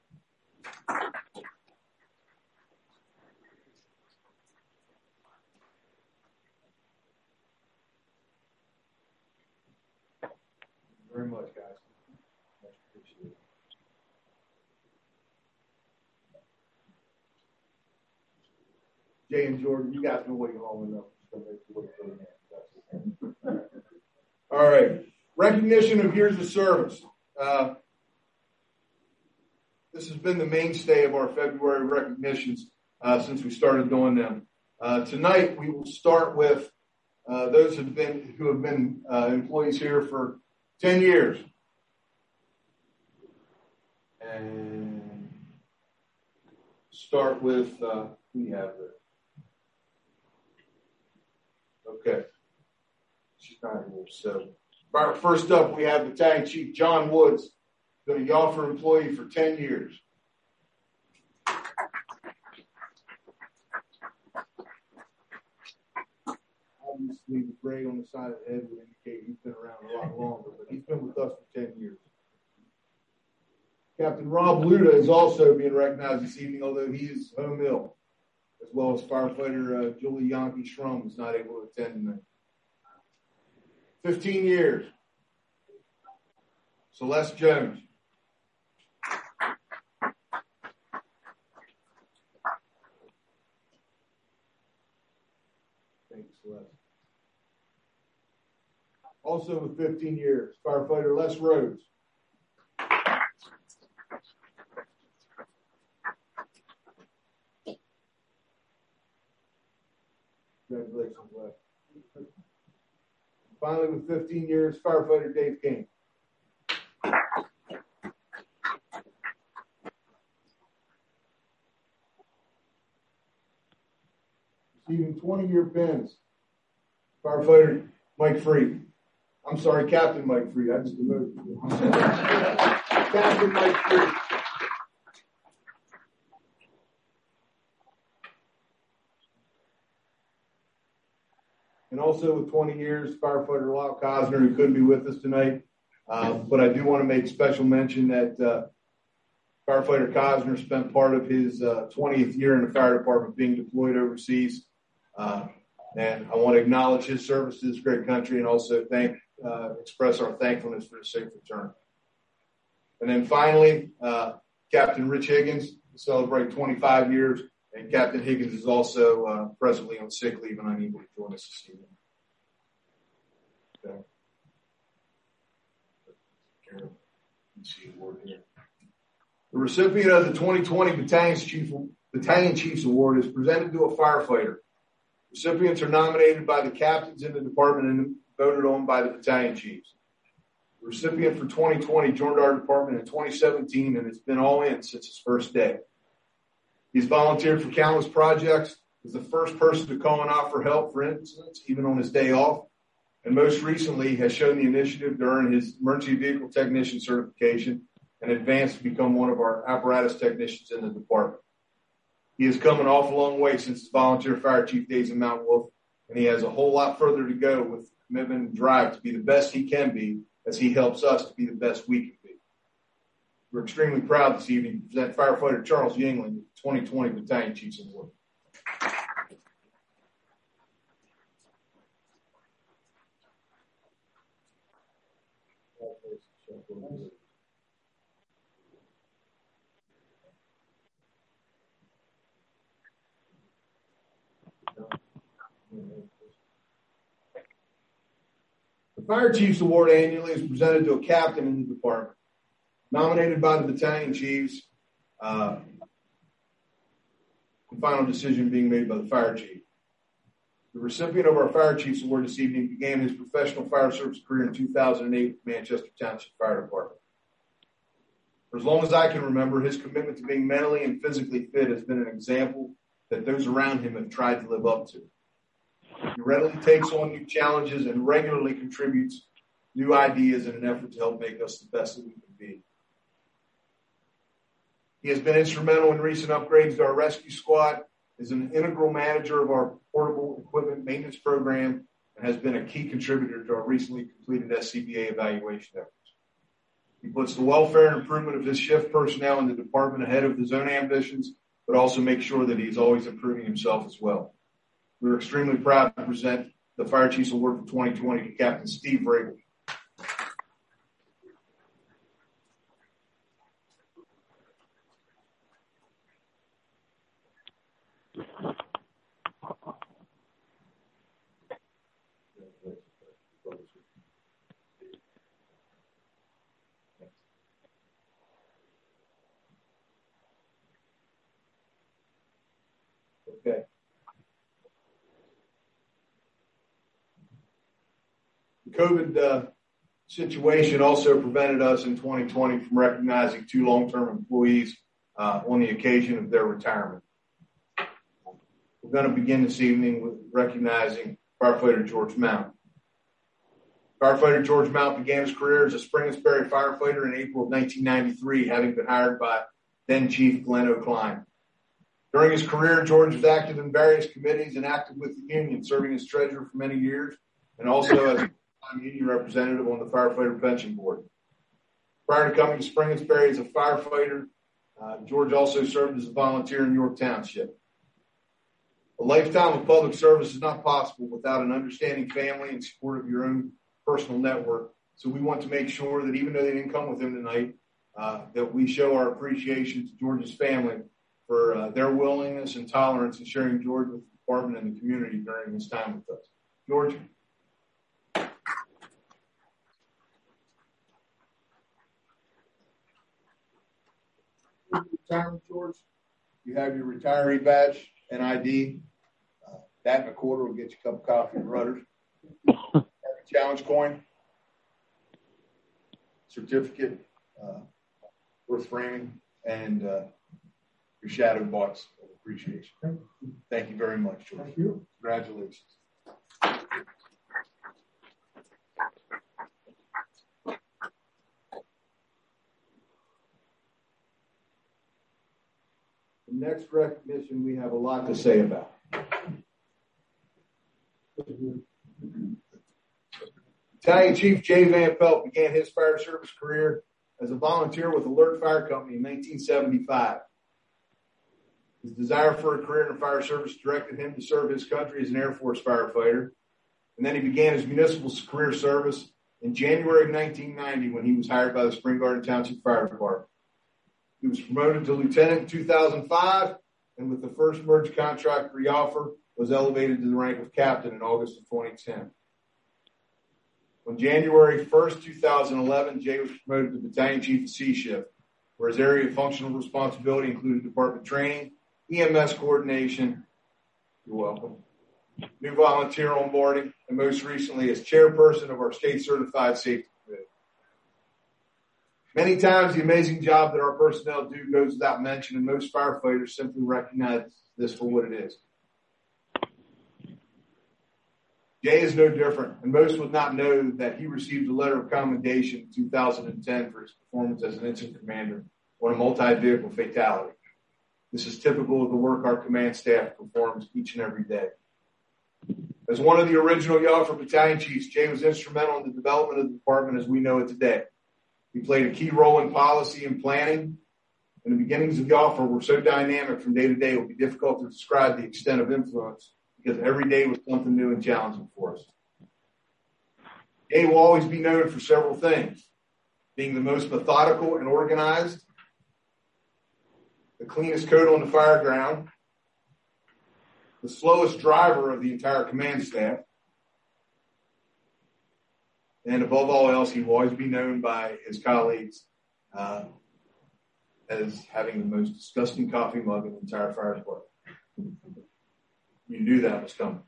Very much, guys. Much appreciated. Jay and Jordan, you guys been waiting long enough. All right. Recognition of years of service. This has been the mainstay of our February recognitions since we started doing them. Tonight, we will start with those who have been employees here for 10 years. And start with, who do you have there? Okay. She's not here. So, first up, we have Battalion Chief John Woods, been a Yoffer employee for 10 years. Obviously, the gray on the side of the head would indicate he's been around a lot longer, but he's been with us for 10 years. Captain Rob Luda is also being recognized this evening, although he is home ill, as well as firefighter Julie Yankee Schrum is not able to attend tonight. 15 years. Celeste Jones. Thank you, Celeste. Also with 15 years, firefighter Les Rhodes. Congratulations, Les. Finally, with 15 years, firefighter Dave King. Receiving 20-year pins, firefighter Mike Freed. I'm sorry, Captain Mike Freed. I just demoted you. Captain Mike Freed. And also with 20 years, firefighter Lyle Cosner, who couldn't be with us tonight. But I do want to make special mention that firefighter Cosner spent part of his 20th year in the fire department being deployed overseas. And I want to acknowledge his service to this great country and also express our thankfulness for his safe return. And then finally, Captain Rich Higgins will celebrate 25 years. And Captain Higgins is also presently on sick leave and unable to join us this evening. Okay. The recipient of the 2020 Battalion Chiefs Award is presented to a firefighter. Recipients are nominated by the captains in the department and voted on by the battalion chiefs. The recipient for 2020 joined our department in 2017 and has been all in since his first day. He's volunteered for countless projects, was the first person to call and offer help for incidents, even on his day off, and most recently has shown the initiative to earn his emergency vehicle technician certification and advance to become one of our apparatus technicians in the department. He has come an awful long way since his volunteer fire chief days in Mount Wolf, and he has a whole lot further to go with commitment and drive to be the best he can be as he helps us to be the best we can be. We're extremely proud this evening to present firefighter Charles Yingling with the 2020 Battalion Chiefs Award. The Fire Chiefs Award annually is presented to a captain in the department, nominated by the battalion chiefs, and final decision being made by the fire chief. The recipient of our Fire Chiefs Award this evening began his professional fire service career in 2008 with Manchester Township Fire Department. For as long as I can remember, his commitment to being mentally and physically fit has been an example that those around him have tried to live up to. He readily takes on new challenges and regularly contributes new ideas in an effort to help make us the best that we can be. He has been instrumental in recent upgrades to our rescue squad, is an integral manager of our portable equipment maintenance program, and has been a key contributor to our recently completed SCBA evaluation efforts. He puts the welfare and improvement of his shift personnel in the department ahead of his own ambitions, but also makes sure that he's always improving himself as well. We're extremely proud to present the Fire Chiefs Award for 2020 to Captain Steve Vrabel. Okay. The COVID situation also prevented us in 2020 from recognizing two long-term employees on the occasion of their retirement. We're going to begin this evening with recognizing firefighter George Mount. Firefighter George Mount began his career as a Springersbury firefighter in April of 1993, having been hired by then Chief Glenn O'Klein. During his career, George was active in various committees and active with the union, serving as treasurer for many years, and also as a union representative on the Firefighter Pension Board. Prior to coming to Springersbury as a firefighter, George also served as a volunteer in York Township. A lifetime of public service is not possible without an understanding family and support of your own personal network. So we want to make sure that even though they didn't come with him tonight, that we show our appreciation to George's family for their willingness and tolerance in sharing George with the department and the community during his time with us. George. Retirement, George. You have your retiree badge and ID. That and a quarter will get you a cup of coffee and Rudders. Challenge coin, certificate, worth framing, and your shadow box of appreciation. Thank you very much, George. Thank you. Congratulations. The next recognition we have a lot to say about. Battalion Chief Jay Van Pelt began his fire service career as a volunteer with Alert Fire Company in 1975. His desire for a career in the fire service directed him to serve his country as an Air Force firefighter, and then he began his municipal career service in January of 1990 when he was hired by the Spring Garden Township Fire Department. He was promoted to lieutenant in 2005, and with the first merge contract reoffer, was elevated to the rank of captain in August of 2010. On January 1st, 2011, Jay was promoted to battalion chief of C shift, where his area of functional responsibility included department training, EMS coordination, you're welcome, new volunteer onboarding, and most recently as chairperson of our state certified safety committee. Many times the amazing job that our personnel do goes without mention, and most firefighters simply recognize this for what it is. Jay is no different, and most would not know that he received a letter of commendation in 2010 for his performance as an incident commander on a multi-vehicle fatality. This is typical of the work our command staff performs each and every day. As one of the original Yoffer battalion chiefs, Jay was instrumental in the development of the department as we know it today. He played a key role in policy and planning, and the beginnings of Yoffer were so dynamic from day to day it would be difficult to describe the extent of influence, because every day was something new and challenging for us. Jay will always be known for several things: being the most methodical and organized, the cleanest coat on the fire ground, the slowest driver of the entire command staff, and above all else, he will always be known by his colleagues as having the most disgusting coffee mug in the entire fire department. You knew that was coming.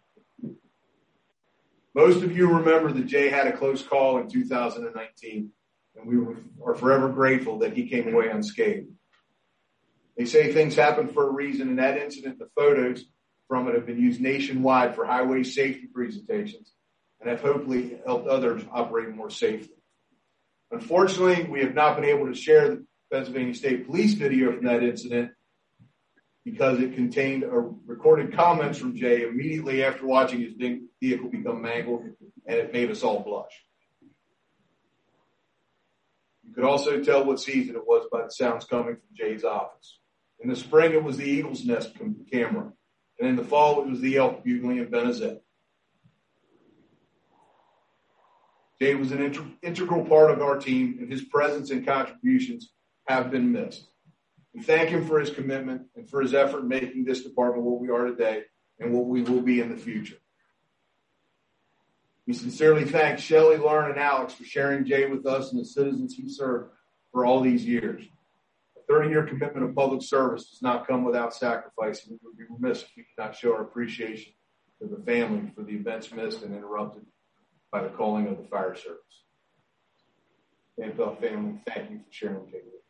Most of you remember that Jay had a close call in 2019, and we are forever grateful that he came away unscathed. They say things happen for a reason, and that incident, the photos from it have been used nationwide for highway safety presentations and have hopefully helped others operate more safely. Unfortunately, we have not been able to share the Pennsylvania State Police video from that incident because it contained recorded comments from Jay immediately after watching his vehicle become mangled, and it made us all blush. You could also tell what season it was by the sounds coming from Jay's office. In the spring, it was the Eagle's Nest camera, and in the fall, it was the elk bugling in Benezet. Jay was an integral part of our team, and his presence and contributions have been missed. We thank him for his commitment and for his effort in making this department what we are today and what we will be in the future. We sincerely thank Shelley, Lauren, and Alex for sharing Jay with us and the citizens he served for all these years. A 30-year commitment of public service does not come without sacrifice, and we would be remiss if we did not show our appreciation to the family for the events missed and interrupted by the calling of the fire service. Vanpelt family, thank you for sharing Jay with us.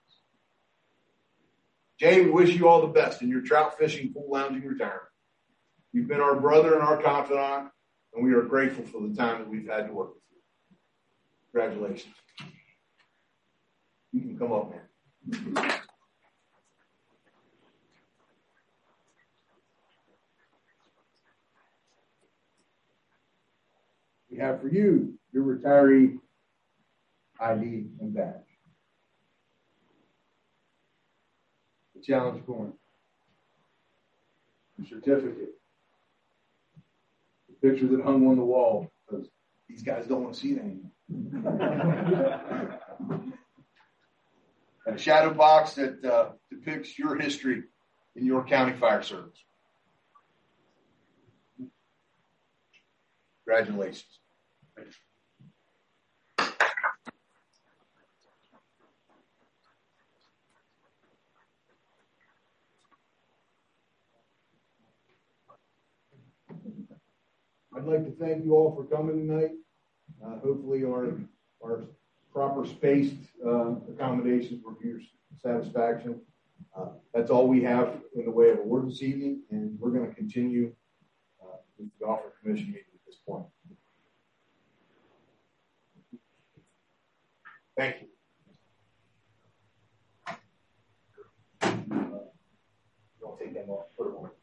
Jay, we wish you all the best in your trout fishing, pool lounging retirement. You've been our brother and our confidant, and we are grateful for the time that we've had to work with you. Congratulations. You can come up, man. We have for you your retiree ID and badge. challenge coin, the certificate, the picture that hung on the wall, because these guys don't want to see it anymore. And a shadow box that depicts your history in your county fire service. Congratulations. I'd like to thank you all for coming tonight. Hopefully our proper spaced accommodations were to your satisfaction. That's all we have in the way of award this evening, and we're going to continue with the offer commission meeting at this point. Thank you. Don't take them off. Put them on.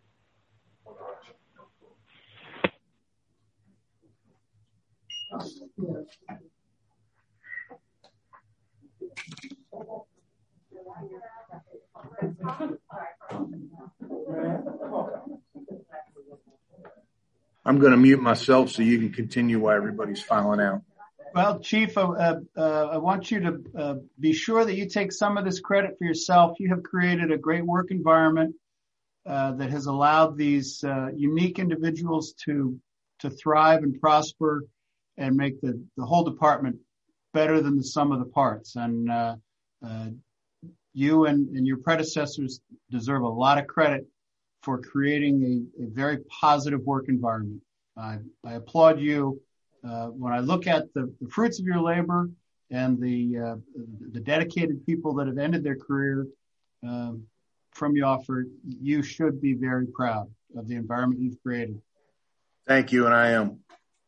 I'm going to mute myself so you can continue while everybody's filing out. Well, Chief, I want you to be sure that you take some of this credit for yourself. You have created a great work environment that has allowed these unique individuals to thrive and prosper and make the whole department better than the sum of the parts. And you and your predecessors deserve a lot of credit for creating a very positive work environment. I applaud you. When I look at the fruits of your labor and the dedicated people that have ended their career from Yofford, you should be very proud of the environment you've created. Thank you, and I am.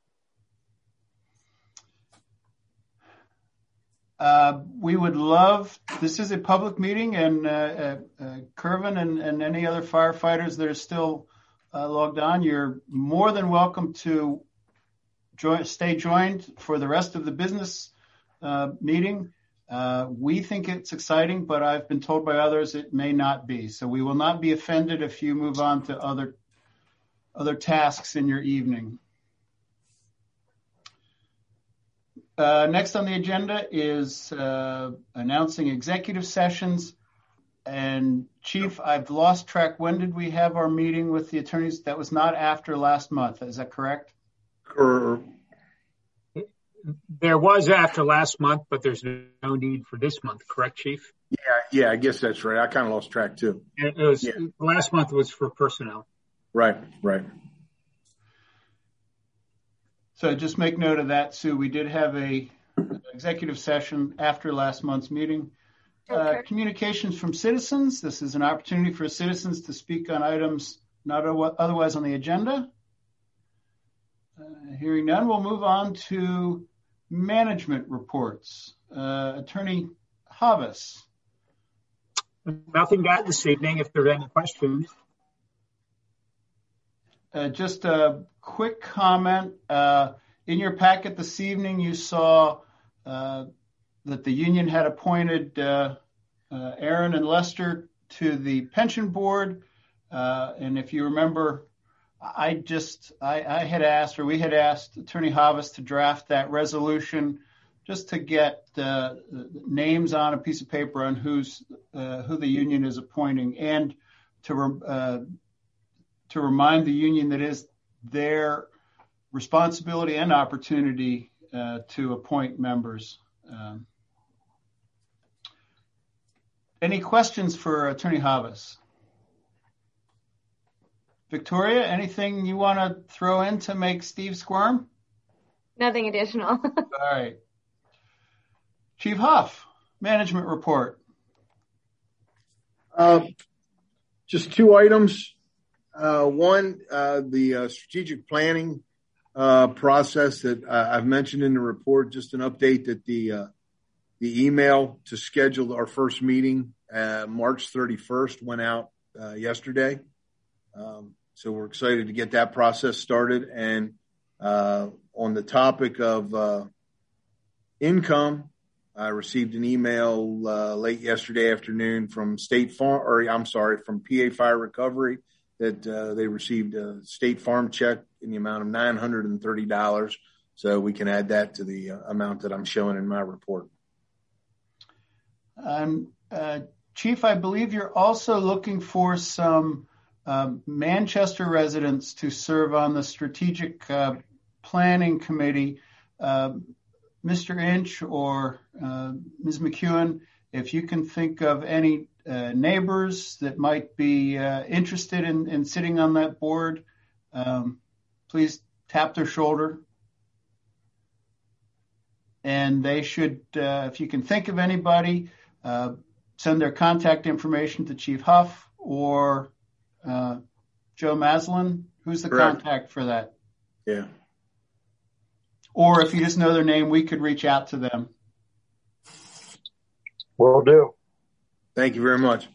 We would love, this is a public meeting, and Kervin and any other firefighters that are still logged on, you're more than welcome to stay joined for the rest of the business meeting. We think it's exciting, but I've been told by others it may not be. So we will not be offended if you move on to other tasks in your evening. Next on the agenda is announcing executive sessions. And Chief, I've lost track. When did we have our meeting with the attorneys? That was not after last month. Is that correct? There was after last month, but there's no need for this month. Correct, Chief? Yeah, I guess that's right. I kind of lost track too. Last month was for personnel. Right. So just make note of that, Sue. We did have an executive session after last month's meeting. Okay. Communications from citizens. This is an opportunity for citizens to speak on items not otherwise on the agenda. Hearing none, we'll move on to management reports. Attorney Havas. Nothing got this evening. If there are any questions. Just a quick comment. In your packet this evening, you saw that the union had appointed Aaron and Lester to the pension board. And if you remember, we had asked Attorney Havas to draft that resolution just to get names on a piece of paper on who the union is appointing, and to remind the union that is their responsibility and opportunity to appoint members. Any questions for Attorney Havas? Victoria, anything you want to throw in to make Steve squirm? Nothing additional. All right. Chief Huff, management report. Just two items. One, the strategic planning process that I've mentioned in the report, just an update that the email to schedule our first meeting, March 31st, went out yesterday. So we're excited to get that process started. And on the topic of income, I received an email late yesterday afternoon from from PA Fire Recovery that they received a State Farm check in the amount of $930. So we can add that to the amount that I'm showing in my report. Chief, I believe you're also looking for some Manchester residents to serve on the Strategic Planning Committee. Mr. Inch or Ms. McEwen, if you can think of any neighbors that might be interested in sitting on that board, please tap their shoulder. And they should, if you can think of anybody, send their contact information to Chief Huff or Joe Maslin. Who's the Correct. contact for that? Yeah. Or if you just know their name, we could reach out to them. Will do. Thank you very much.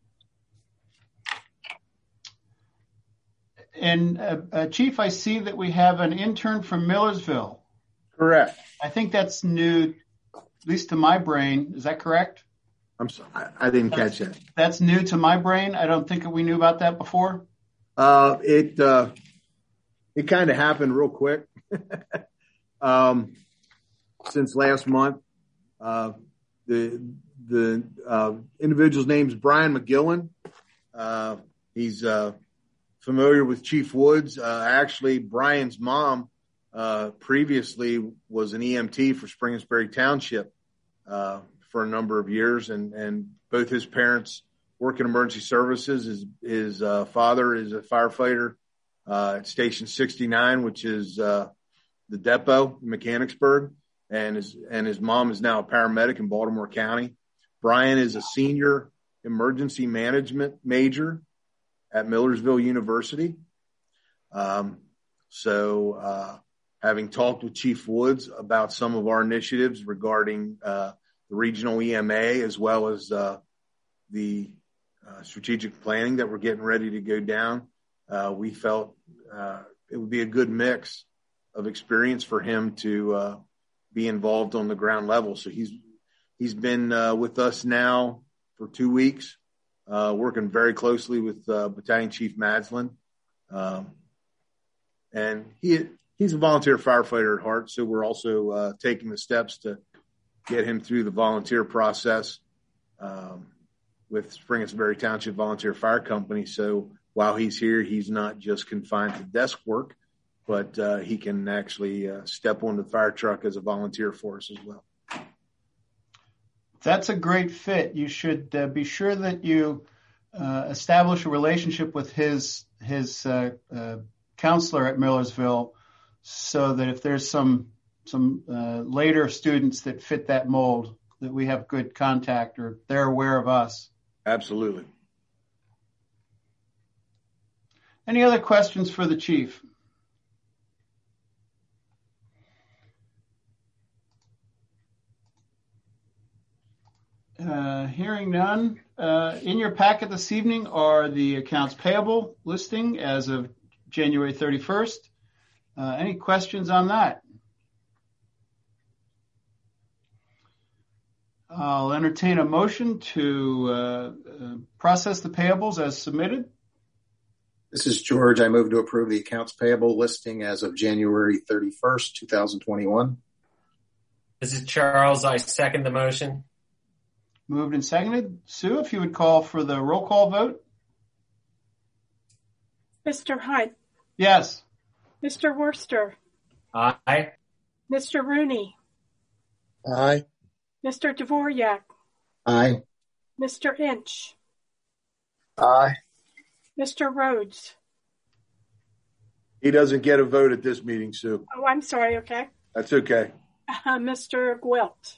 And Chief, I see that we have an intern from Millersville. Correct. I think that's new, at least to my brain. Is that correct? I'm sorry, I didn't catch that. That's new to my brain. I don't think we knew about that before. It kind of happened real quick. Since last month, the individual's name is Brian McGillen. He's familiar with Chief Woods. Actually, Brian's mom previously was an EMT for Springersbury Township for a number of years, and both his parents work in emergency services. His father is a firefighter at Station 69, which is the depot in Mechanicsburg, and his mom is now a paramedic in Baltimore County. Brian is a senior emergency management major at Millersville University. So having talked with Chief Woods about some of our initiatives regarding the regional EMA as well as the strategic planning that we're getting ready to go down, we felt it would be a good mix of experience for him to be involved on the ground level. So he's been with us now for 2 weeks, working very closely with Battalion Chief Maslin. And he's a volunteer firefighter at heart, so we're also taking the steps to get him through the volunteer process with Springersbury Township Volunteer Fire Company. So while he's here, he's not just confined to desk work, but he can actually step on the fire truck as a volunteer for us as well. That's a great fit. You should be sure that you establish a relationship with his counselor at Millersville, so that if there's some later students that fit that mold, that we have good contact or they're aware of us. Absolutely. Any other questions for the chief? Hearing none. In your packet this evening are the accounts payable listing as of January 31st. Any questions on that? I'll entertain a motion to process the payables as submitted. This is George. I move to approve the accounts payable listing as of January 31st, 2021. This is Charles. I second the motion. Moved and seconded. Sue, if you would call for the roll call vote. Mr. Hunt. Yes. Mr. Worcester. Aye. Mr. Rooney. Aye. Mr. Dvorak. Aye. Mr. Inch. Aye. Mr. Rhodes. He doesn't get a vote at this meeting, Sue. Oh, I'm sorry. Okay. That's okay. Mr. Gwilt.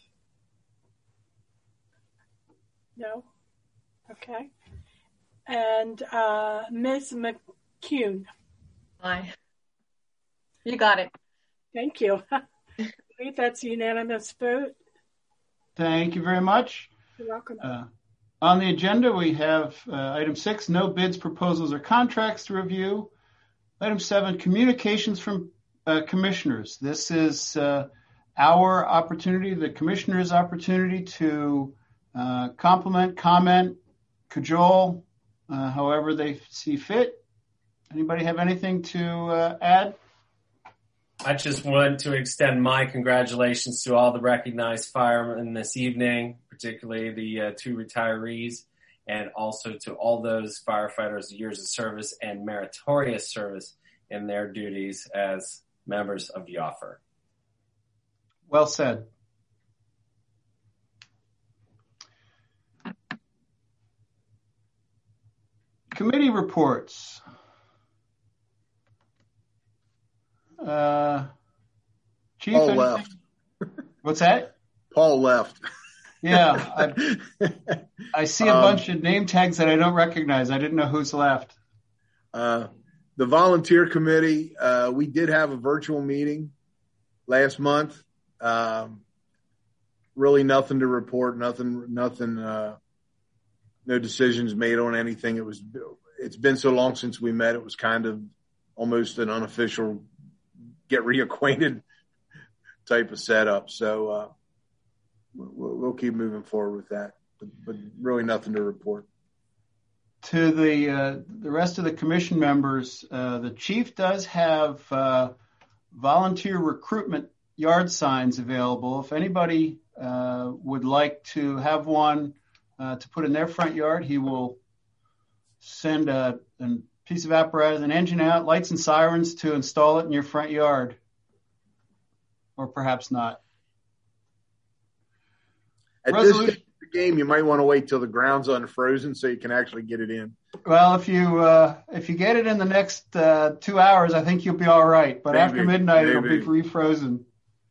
No. Okay. And Ms. McCune. Aye. You got it. Thank you. I believe that's a unanimous vote. Thank you very much. You're welcome. On the agenda, we have item 6, no bids, proposals, or contracts to review. Item 7, communications from commissioners. This is our opportunity, the commissioner's opportunity to compliment, comment, cajole, however they see fit. Anybody have anything to add? I just want to extend my congratulations to all the recognized firemen this evening, particularly the 2 retirees, and also to all those firefighters' years of service and meritorious service in their duties as members of YAFFER. Well said. Committee reports. Chief, Paul anything? left. What's that? Paul left. Yeah, I see a bunch of name tags that I don't recognize. I didn't know who's left. The volunteer committee, we did have a virtual meeting last month. Really nothing to report. Nothing. No decisions made on anything. It's been so long since we met. It was kind of almost an unofficial get reacquainted type of setup. So we'll keep moving forward with that, but really nothing to report. To the rest of the commission members, the chief does have volunteer recruitment yard signs available. If anybody would like to have one to put in their front yard, he will send a piece of apparatus, an engine out, lights and sirens to install it in your front yard. Or perhaps not. At this stage of the game, you might want to wait till the ground's unfrozen so you can actually get it in. Well, if you get it in the next 2 hours, I think you'll be all right. But after midnight, it'll be refrozen.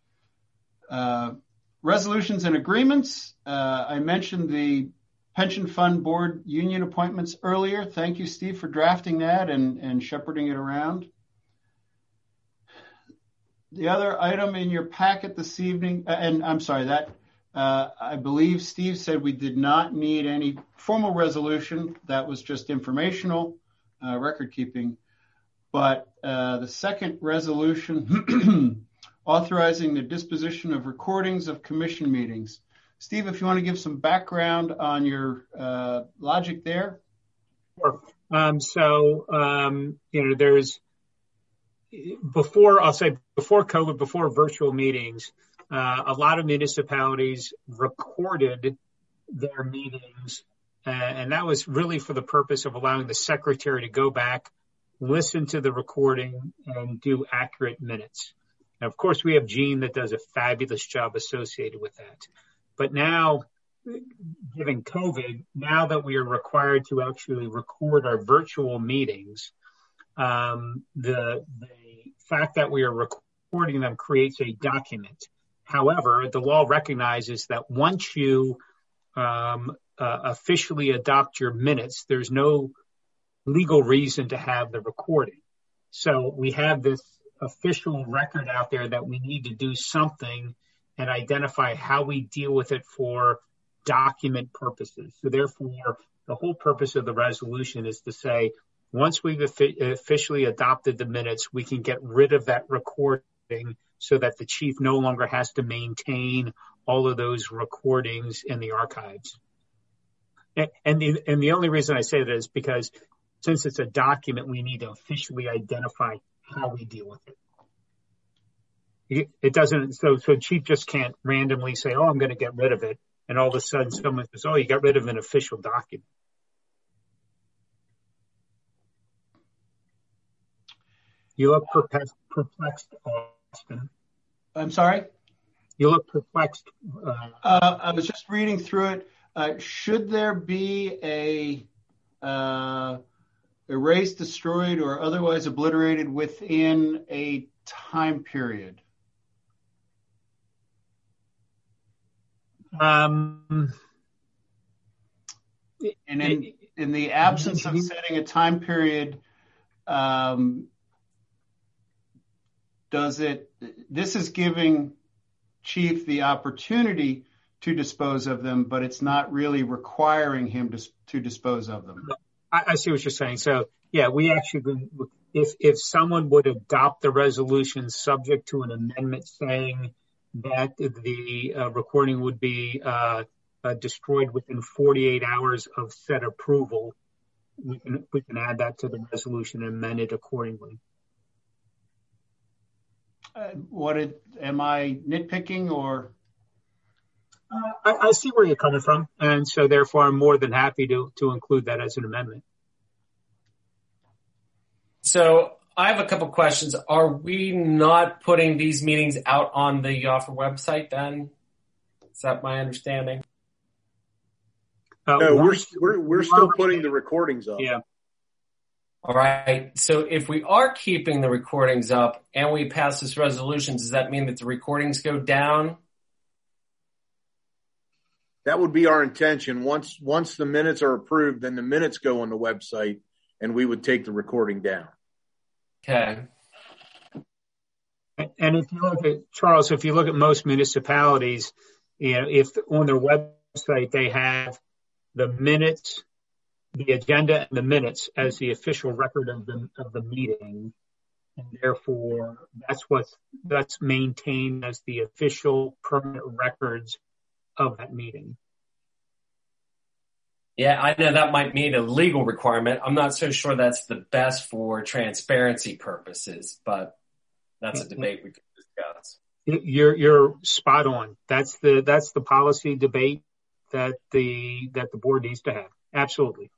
Resolutions and agreements. I mentioned the pension fund board union appointments earlier. Thank you, Steve, for drafting that and shepherding it around. The other item in your packet this evening, and I'm sorry, that I believe Steve said we did not need any formal resolution. That was just informational record keeping. But the second resolution authorizing the disposition of recordings of commission meetings. Steve, if you want to give some background on your logic there. Sure. There's before COVID, before virtual meetings, a lot of municipalities recorded their meetings, and that was really for the purpose of allowing the secretary to go back, listen to the recording, and do accurate minutes. Now, of course, we have Gene that does a fabulous job associated with that. But now, given COVID, now that we are required to actually record our virtual meetings, the fact that we are recording them creates a document. However, the law recognizes that once you officially adopt your minutes, there's no legal reason to have the recording. So we have this official record out there that we need to do something and identify how we deal with it for document purposes. So therefore, the whole purpose of the resolution is to say, once we've officially adopted the minutes, we can get rid of that recording so that the chief no longer has to maintain all of those recordings in the archives. And the only reason I say that is because since it's a document, we need to officially identify how we deal with it. It doesn't, so chief just can't randomly say, oh, I'm going to get rid of it. And all of a sudden someone says, oh, you got rid of an official document. You look perplexed, Austin. I'm sorry? You look perplexed. I was just reading through it. Should there be a erased, destroyed, or otherwise obliterated within a time period? And in the absence of setting a time period, this is giving chief the opportunity to dispose of them, but it's not really requiring him to dispose of them. I see what you're saying. So yeah, we actually, if someone would adopt the resolution subject to an amendment saying that the recording would be destroyed within 48 hours of said approval. We can add that to the resolution and amend it accordingly. Am I nitpicking or? I see where you're coming from, and so therefore I'm more than happy to include that as an amendment. So I have a couple questions. Are we not putting these meetings out on the Yoffer website then? Is that my understanding? No, we're still putting the recordings up. Yeah. All right. So if we are keeping the recordings up and we pass this resolution, does that mean that the recordings go down? That would be our intention. Once the minutes are approved, then the minutes go on the website and we would take the recording down. Okay. And if you look at, Charles, if you look at most municipalities, if on their website they have the minutes, the agenda and the minutes as the official record of the meeting, and therefore that's maintained as the official permanent records of that meeting. Yeah, I know that might mean a legal requirement. I'm not so sure that's the best for transparency purposes, but that's a debate we could discuss. You're spot on. That's the policy debate that the board needs to have. Absolutely.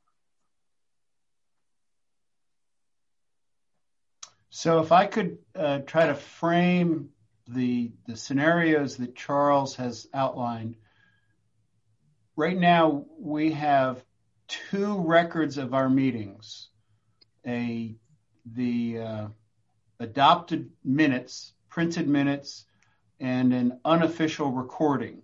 So if I could try to frame the scenarios that Charles has outlined. Right now, we have two records of our meetings, the adopted minutes, printed minutes, and an unofficial recording.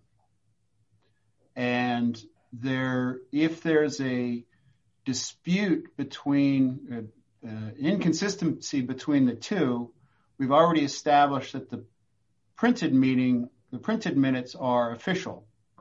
And if there's a dispute between inconsistency between the two, we've already established that the printed minutes are official.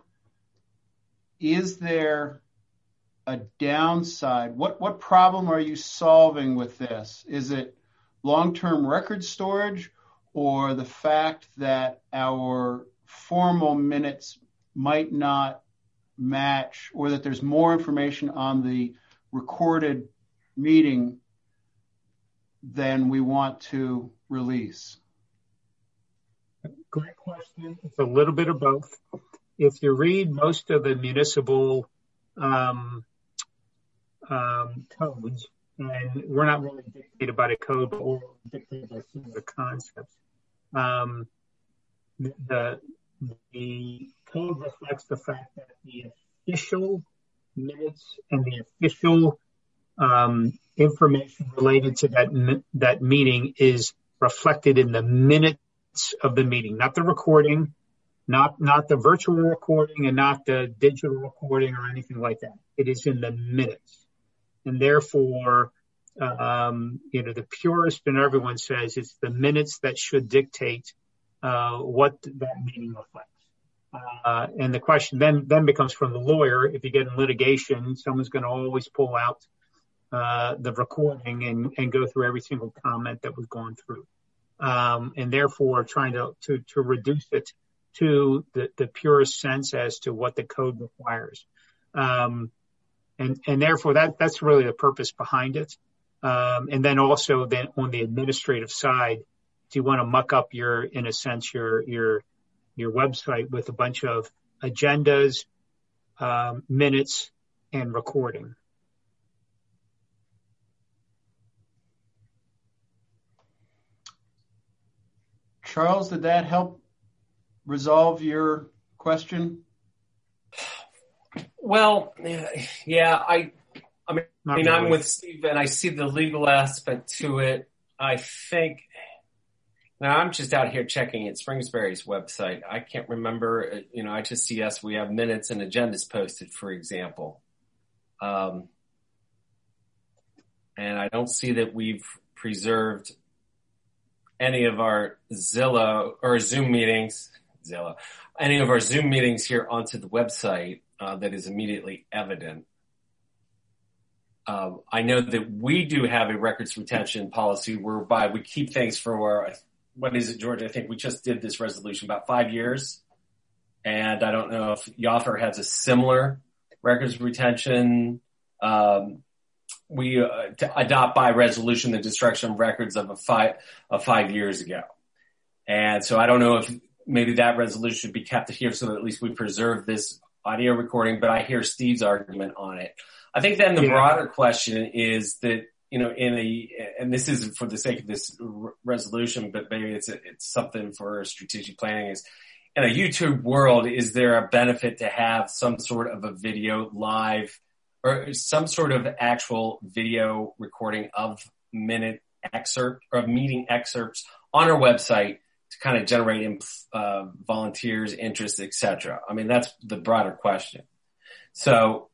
Is there a downside? What problem are you solving with this? Is it long-term record storage or the fact that our formal minutes might not match, or that there's more information on the recorded meeting than we want to release? Great question. It's a little bit of both. If you read most of the municipal codes, and we're not really dictated by the code, but we're dictated by some of the concepts. The code reflects the fact that the official minutes and the official information related to that meeting is reflected in the minutes of the meeting, not the recording, not the virtual recording, and not the digital recording or anything like that. It is in the minutes. And therefore, the purist in everyone says it's the minutes that should dictate what that meeting reflects. And the question then becomes from the lawyer. If you get in litigation, someone's going to always pull out the recording and go through every single comment that was gone through. And therefore trying to reduce it to the purest sense as to what the code requires. And therefore that's really the purpose behind it. And then also then on the administrative side, do you want to muck up your website with a bunch of agendas, minutes, and recording? Charles, did that help resolve your question? Well, yeah, I mean, I'm with Steve, and I see the legal aspect to it. I think now I'm just out here checking at Springsbury's website. I can't remember, I just see we have minutes and agendas posted, for example. And I don't see that we've preserved any of our Zoom meetings here onto the website that is immediately evident. I know that we do have a records retention policy whereby we keep things for what is it, George? I think we just did this resolution about 5 years. And I don't know if YAFR has a similar records retention. We adopt by resolution the destruction of records of 5 years ago. And so I don't know if maybe that resolution should be kept here so that at least we preserve this audio recording, but I hear Steve's argument on it. I think then the broader question is that, you know, and this isn't for the sake of this resolution, but maybe it's something for strategic planning, is in a YouTube world, is there a benefit to have some sort of a video live or some sort of actual video recording of minute excerpt or meeting excerpts on our website to kind of generate volunteers, interest, etc.? I mean, that's the broader question. So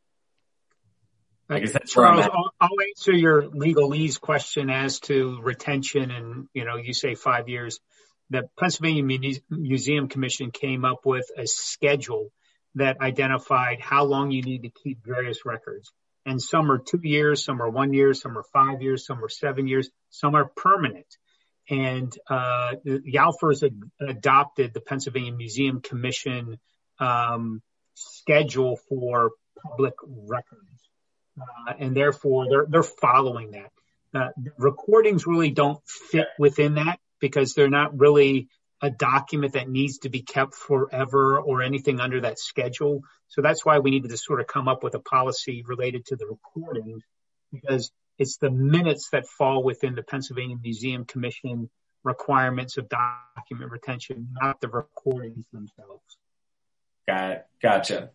I guess that's where Charles, I'll answer your legalese question as to retention. And, you know, you say 5 years. The Pennsylvania Museum Commission came up with a schedule that identified how long you need to keep various records. And some are 2 years, some are 1 year, some are 5 years, some are 7 years, some are permanent. And YAFR has adopted the Pennsylvania Museum Commission schedule for public records. And therefore, they're following that. Recordings really don't fit within that because they're not really a document that needs to be kept forever or anything under that schedule. So that's why we needed to sort of come up with a policy related to the recordings, because it's the minutes that fall within the Pennsylvania Museum Commission requirements of document retention, not the recordings themselves. Got it. Gotcha.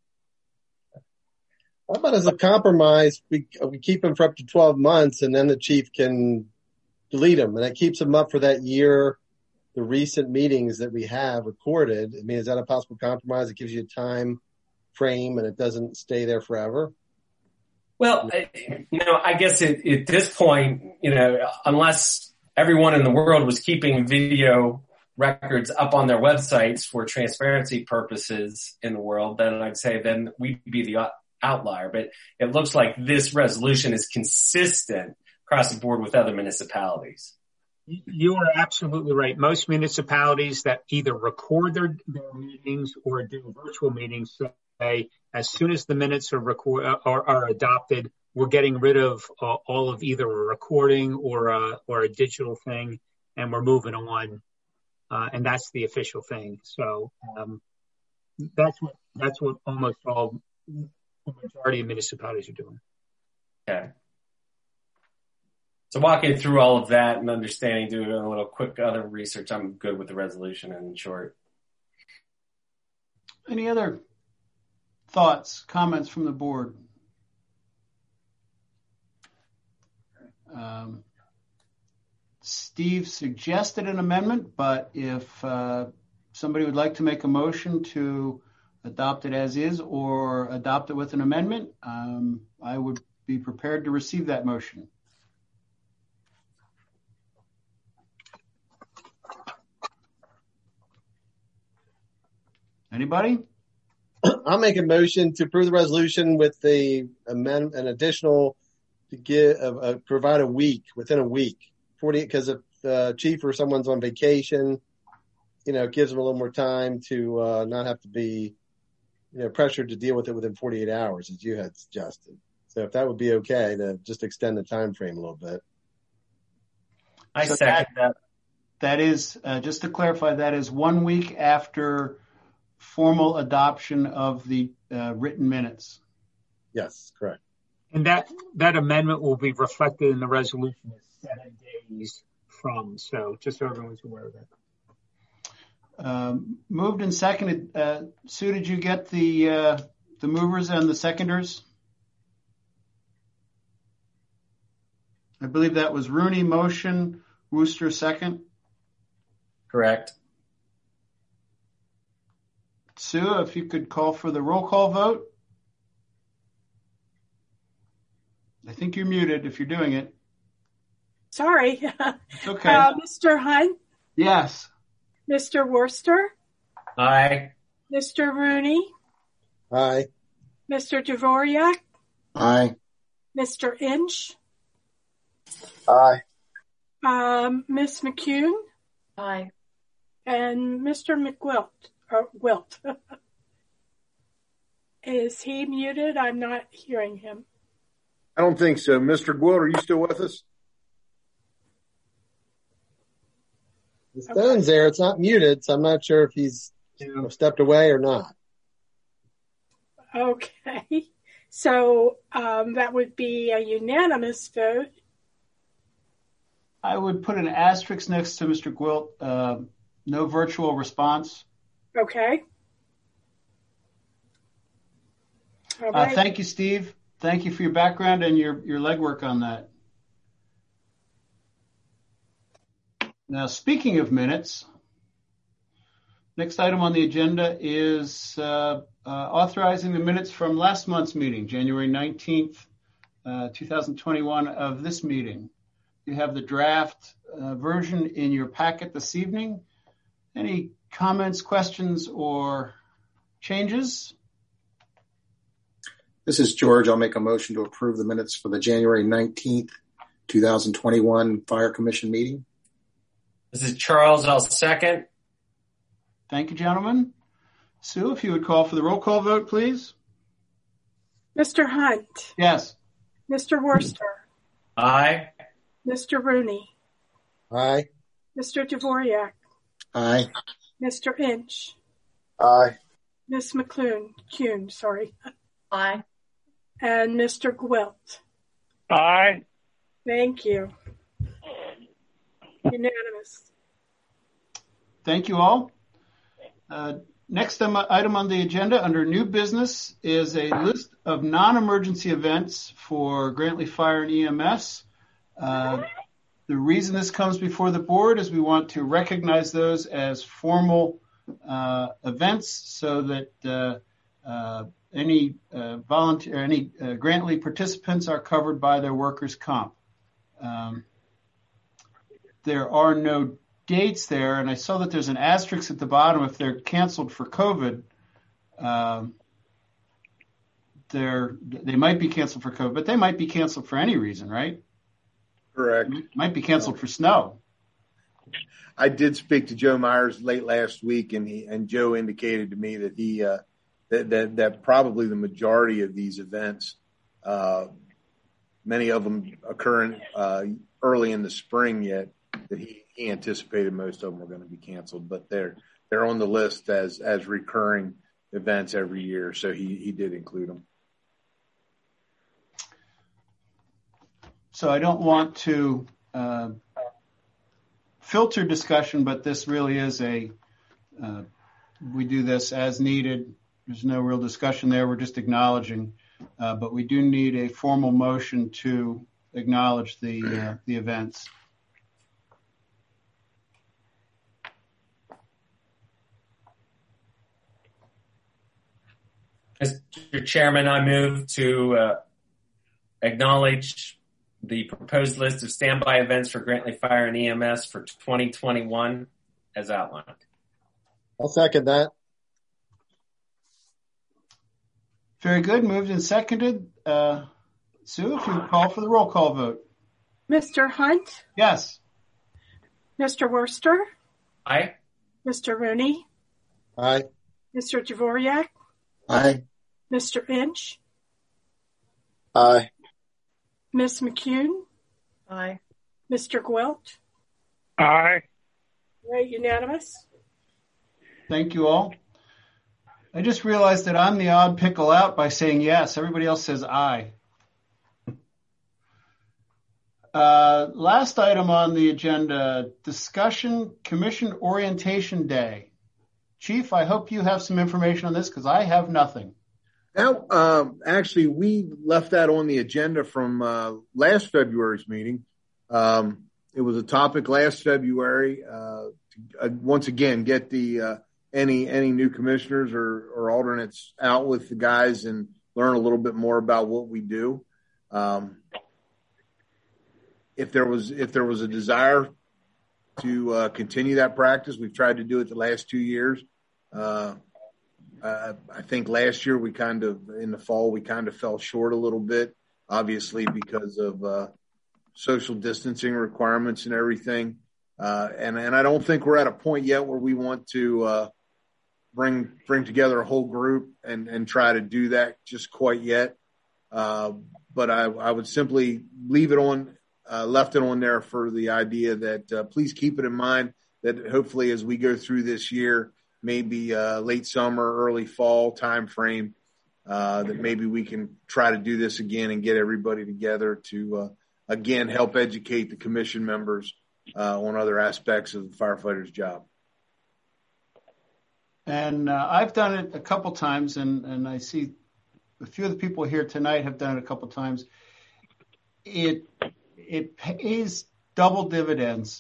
How about as a compromise, we keep them for up to 12 months and then the chief can delete them, and it keeps them up for that year, the recent meetings that we have recorded. I mean, is that a possible compromise? It gives you a time frame and it doesn't stay there forever? Well, you know, I guess at this point, you know, unless everyone in the world was keeping video records up on their websites for transparency purposes in the world, then I'd say then we'd be the outlier. But it looks like this resolution is consistent across the board with other municipalities. You are absolutely right. Most municipalities that either record their meetings or do virtual meetings say, as soon as the minutes are adopted, we're getting rid of all of either a recording or a digital thing, and we're moving on. And that's the official thing. So that's what almost all the majority of municipalities are doing. Okay. So walking through all of that and understanding, doing a little quick other research, I'm good with the resolution in short. Any other thoughts, comments from the board? Steve suggested an amendment, but if somebody would like to make a motion to adopt it as is or adopt it with an amendment, I would be prepared to receive that motion. Anybody? I'll make a motion to approve the resolution with the amend an additional to give provide a week within a week, 48, because if the chief or someone's on vacation, you know, it gives them a little more time to not have to be, you know, pressured to deal with it within 48 hours, as you had suggested. So if that would be okay to just extend the time frame a little bit. I second that. That is, just to clarify, that is 1 week after formal adoption of the written minutes. Yes, correct. And that amendment will be reflected in the resolution as 7 days from. So just so everyone's aware of that. Moved and seconded. Sue, did you get the movers and the seconders? I believe that was Rooney motion, Wooster second. Correct. Sue, if you could call for the roll call vote. I think you're muted if you're doing it. Sorry. It's okay. Mr. Hunt? Yes. Mr. Worcester? Aye. Mr. Rooney? Aye. Mr. Dvorak? Aye. Mr. Inch? Aye. Ms. McCune? Aye. And Mr. Wilt. Is he muted? I'm not hearing him. I don't think so. Mr. Gwilt, are you still with us? His phone's there. It's not muted, so I'm not sure if he's stepped away or not. Okay. So that would be a unanimous vote. I would put an asterisk next to Mr. Gwilt. No virtual response. Okay. All right. Thank you, Steve. Thank you for your background and your legwork on that. Now, speaking of minutes, next item on the agenda is authorizing the minutes from last month's meeting, January 19th, 2021 of this meeting. You have the draft version in your packet this evening. Any comments, questions, or changes? This is George. I'll make a motion to approve the minutes for the January 19th, 2021 Fire Commission meeting. This is Charles. I'll second. Thank you, gentlemen. Sue, if you would call for the roll call vote, please. Mr. Hunt. Yes. Mr. Worcester. Aye. Mr. Rooney. Aye. Mr. Dvorak. Aye. Mr. Inch. Aye. Ms. McCune, sorry. Aye. And Mr. Gwilt. Aye. Thank you. Unanimous. Thank you all. Next item on the agenda under new business is a list of non-emergency events for Grantley Fire and EMS. The reason this comes before the board is we want to recognize those as formal events so that any volunteer, any Grantley participants are covered by their workers' comp. There are no dates there, and I saw that there's an asterisk at the bottom if they're canceled for COVID. They might be canceled for COVID, but they might be canceled for any reason, right? Correct. Might be canceled for snow. I did speak to Joe Myers late last week, and Joe indicated to me that he that probably the majority of these events, many of them occurring early in the spring yet, that he anticipated most of them were going to be canceled, but they're on the list as recurring events every year, so he did include them. So I don't want to filter discussion, but this really is we do this as needed. There's no real discussion there. We're just acknowledging, but we do need a formal motion to acknowledge the events. Mr. Chairman, I move to acknowledge the proposed list of standby events for Grantley Fire and EMS for 2021 as outlined. I'll second that. Very good. Moved and seconded. Sue, if you would call for the roll call vote. Mr. Hunt. Yes. Mr. Worcester. Aye. Mr. Rooney. Aye. Mr. Dvorak. Aye. Mr. Inch. Aye. Ms. McCune. Aye. Mr. Gwilt. Aye. Right, unanimous. Thank you all. I just realized that I'm the odd pickle out by saying yes. Everybody else says aye. Last item on the agenda, discussion Commission Orientation Day. Chief, I hope you have some information on this because I have nothing. Now, actually, we left that on the agenda from last February's meeting. It was a topic last February. Once again, get the any new commissioners or alternates out with the guys and learn a little bit more about what we do. If there was a desire to continue that practice, we've tried to do it the last 2 years. I think last year in the fall, we kind of fell short a little bit, obviously because of social distancing requirements and everything. And I don't think we're at a point yet where we want to bring together a whole group and try to do that just quite yet. But I would simply leave it on, left it on there for the idea that please keep it in mind that hopefully as we go through this year, maybe late summer, early fall time frame, that maybe we can try to do this again and get everybody together to again help educate the commission members on other aspects of the firefighter's job. And I've done it a couple times, and I see a few of the people here tonight have done it a couple times. It pays double dividends.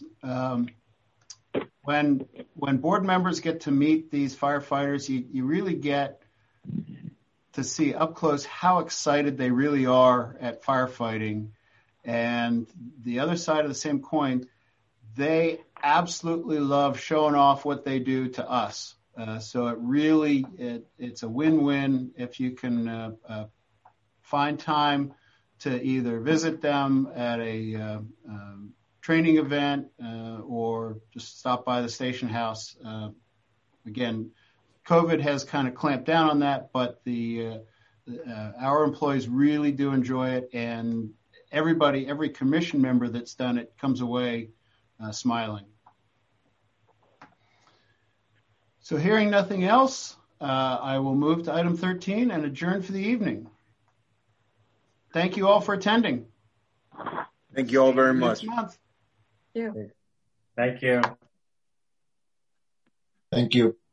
When board members get to meet these firefighters, you really get to see up close how excited they really are at firefighting. And the other side of the same coin, they absolutely love showing off what they do to us. So it's a win-win if you can find time to either visit them at a training event or just stop by the station house. Again, COVID has kind of clamped down on that, but our employees really do enjoy it, and every commission member that's done it comes away smiling. So hearing nothing else, I will move to item 13 and adjourn for the evening. Thank you all for attending. Thank you all very much. Next month. Yeah. Thank you. Thank you.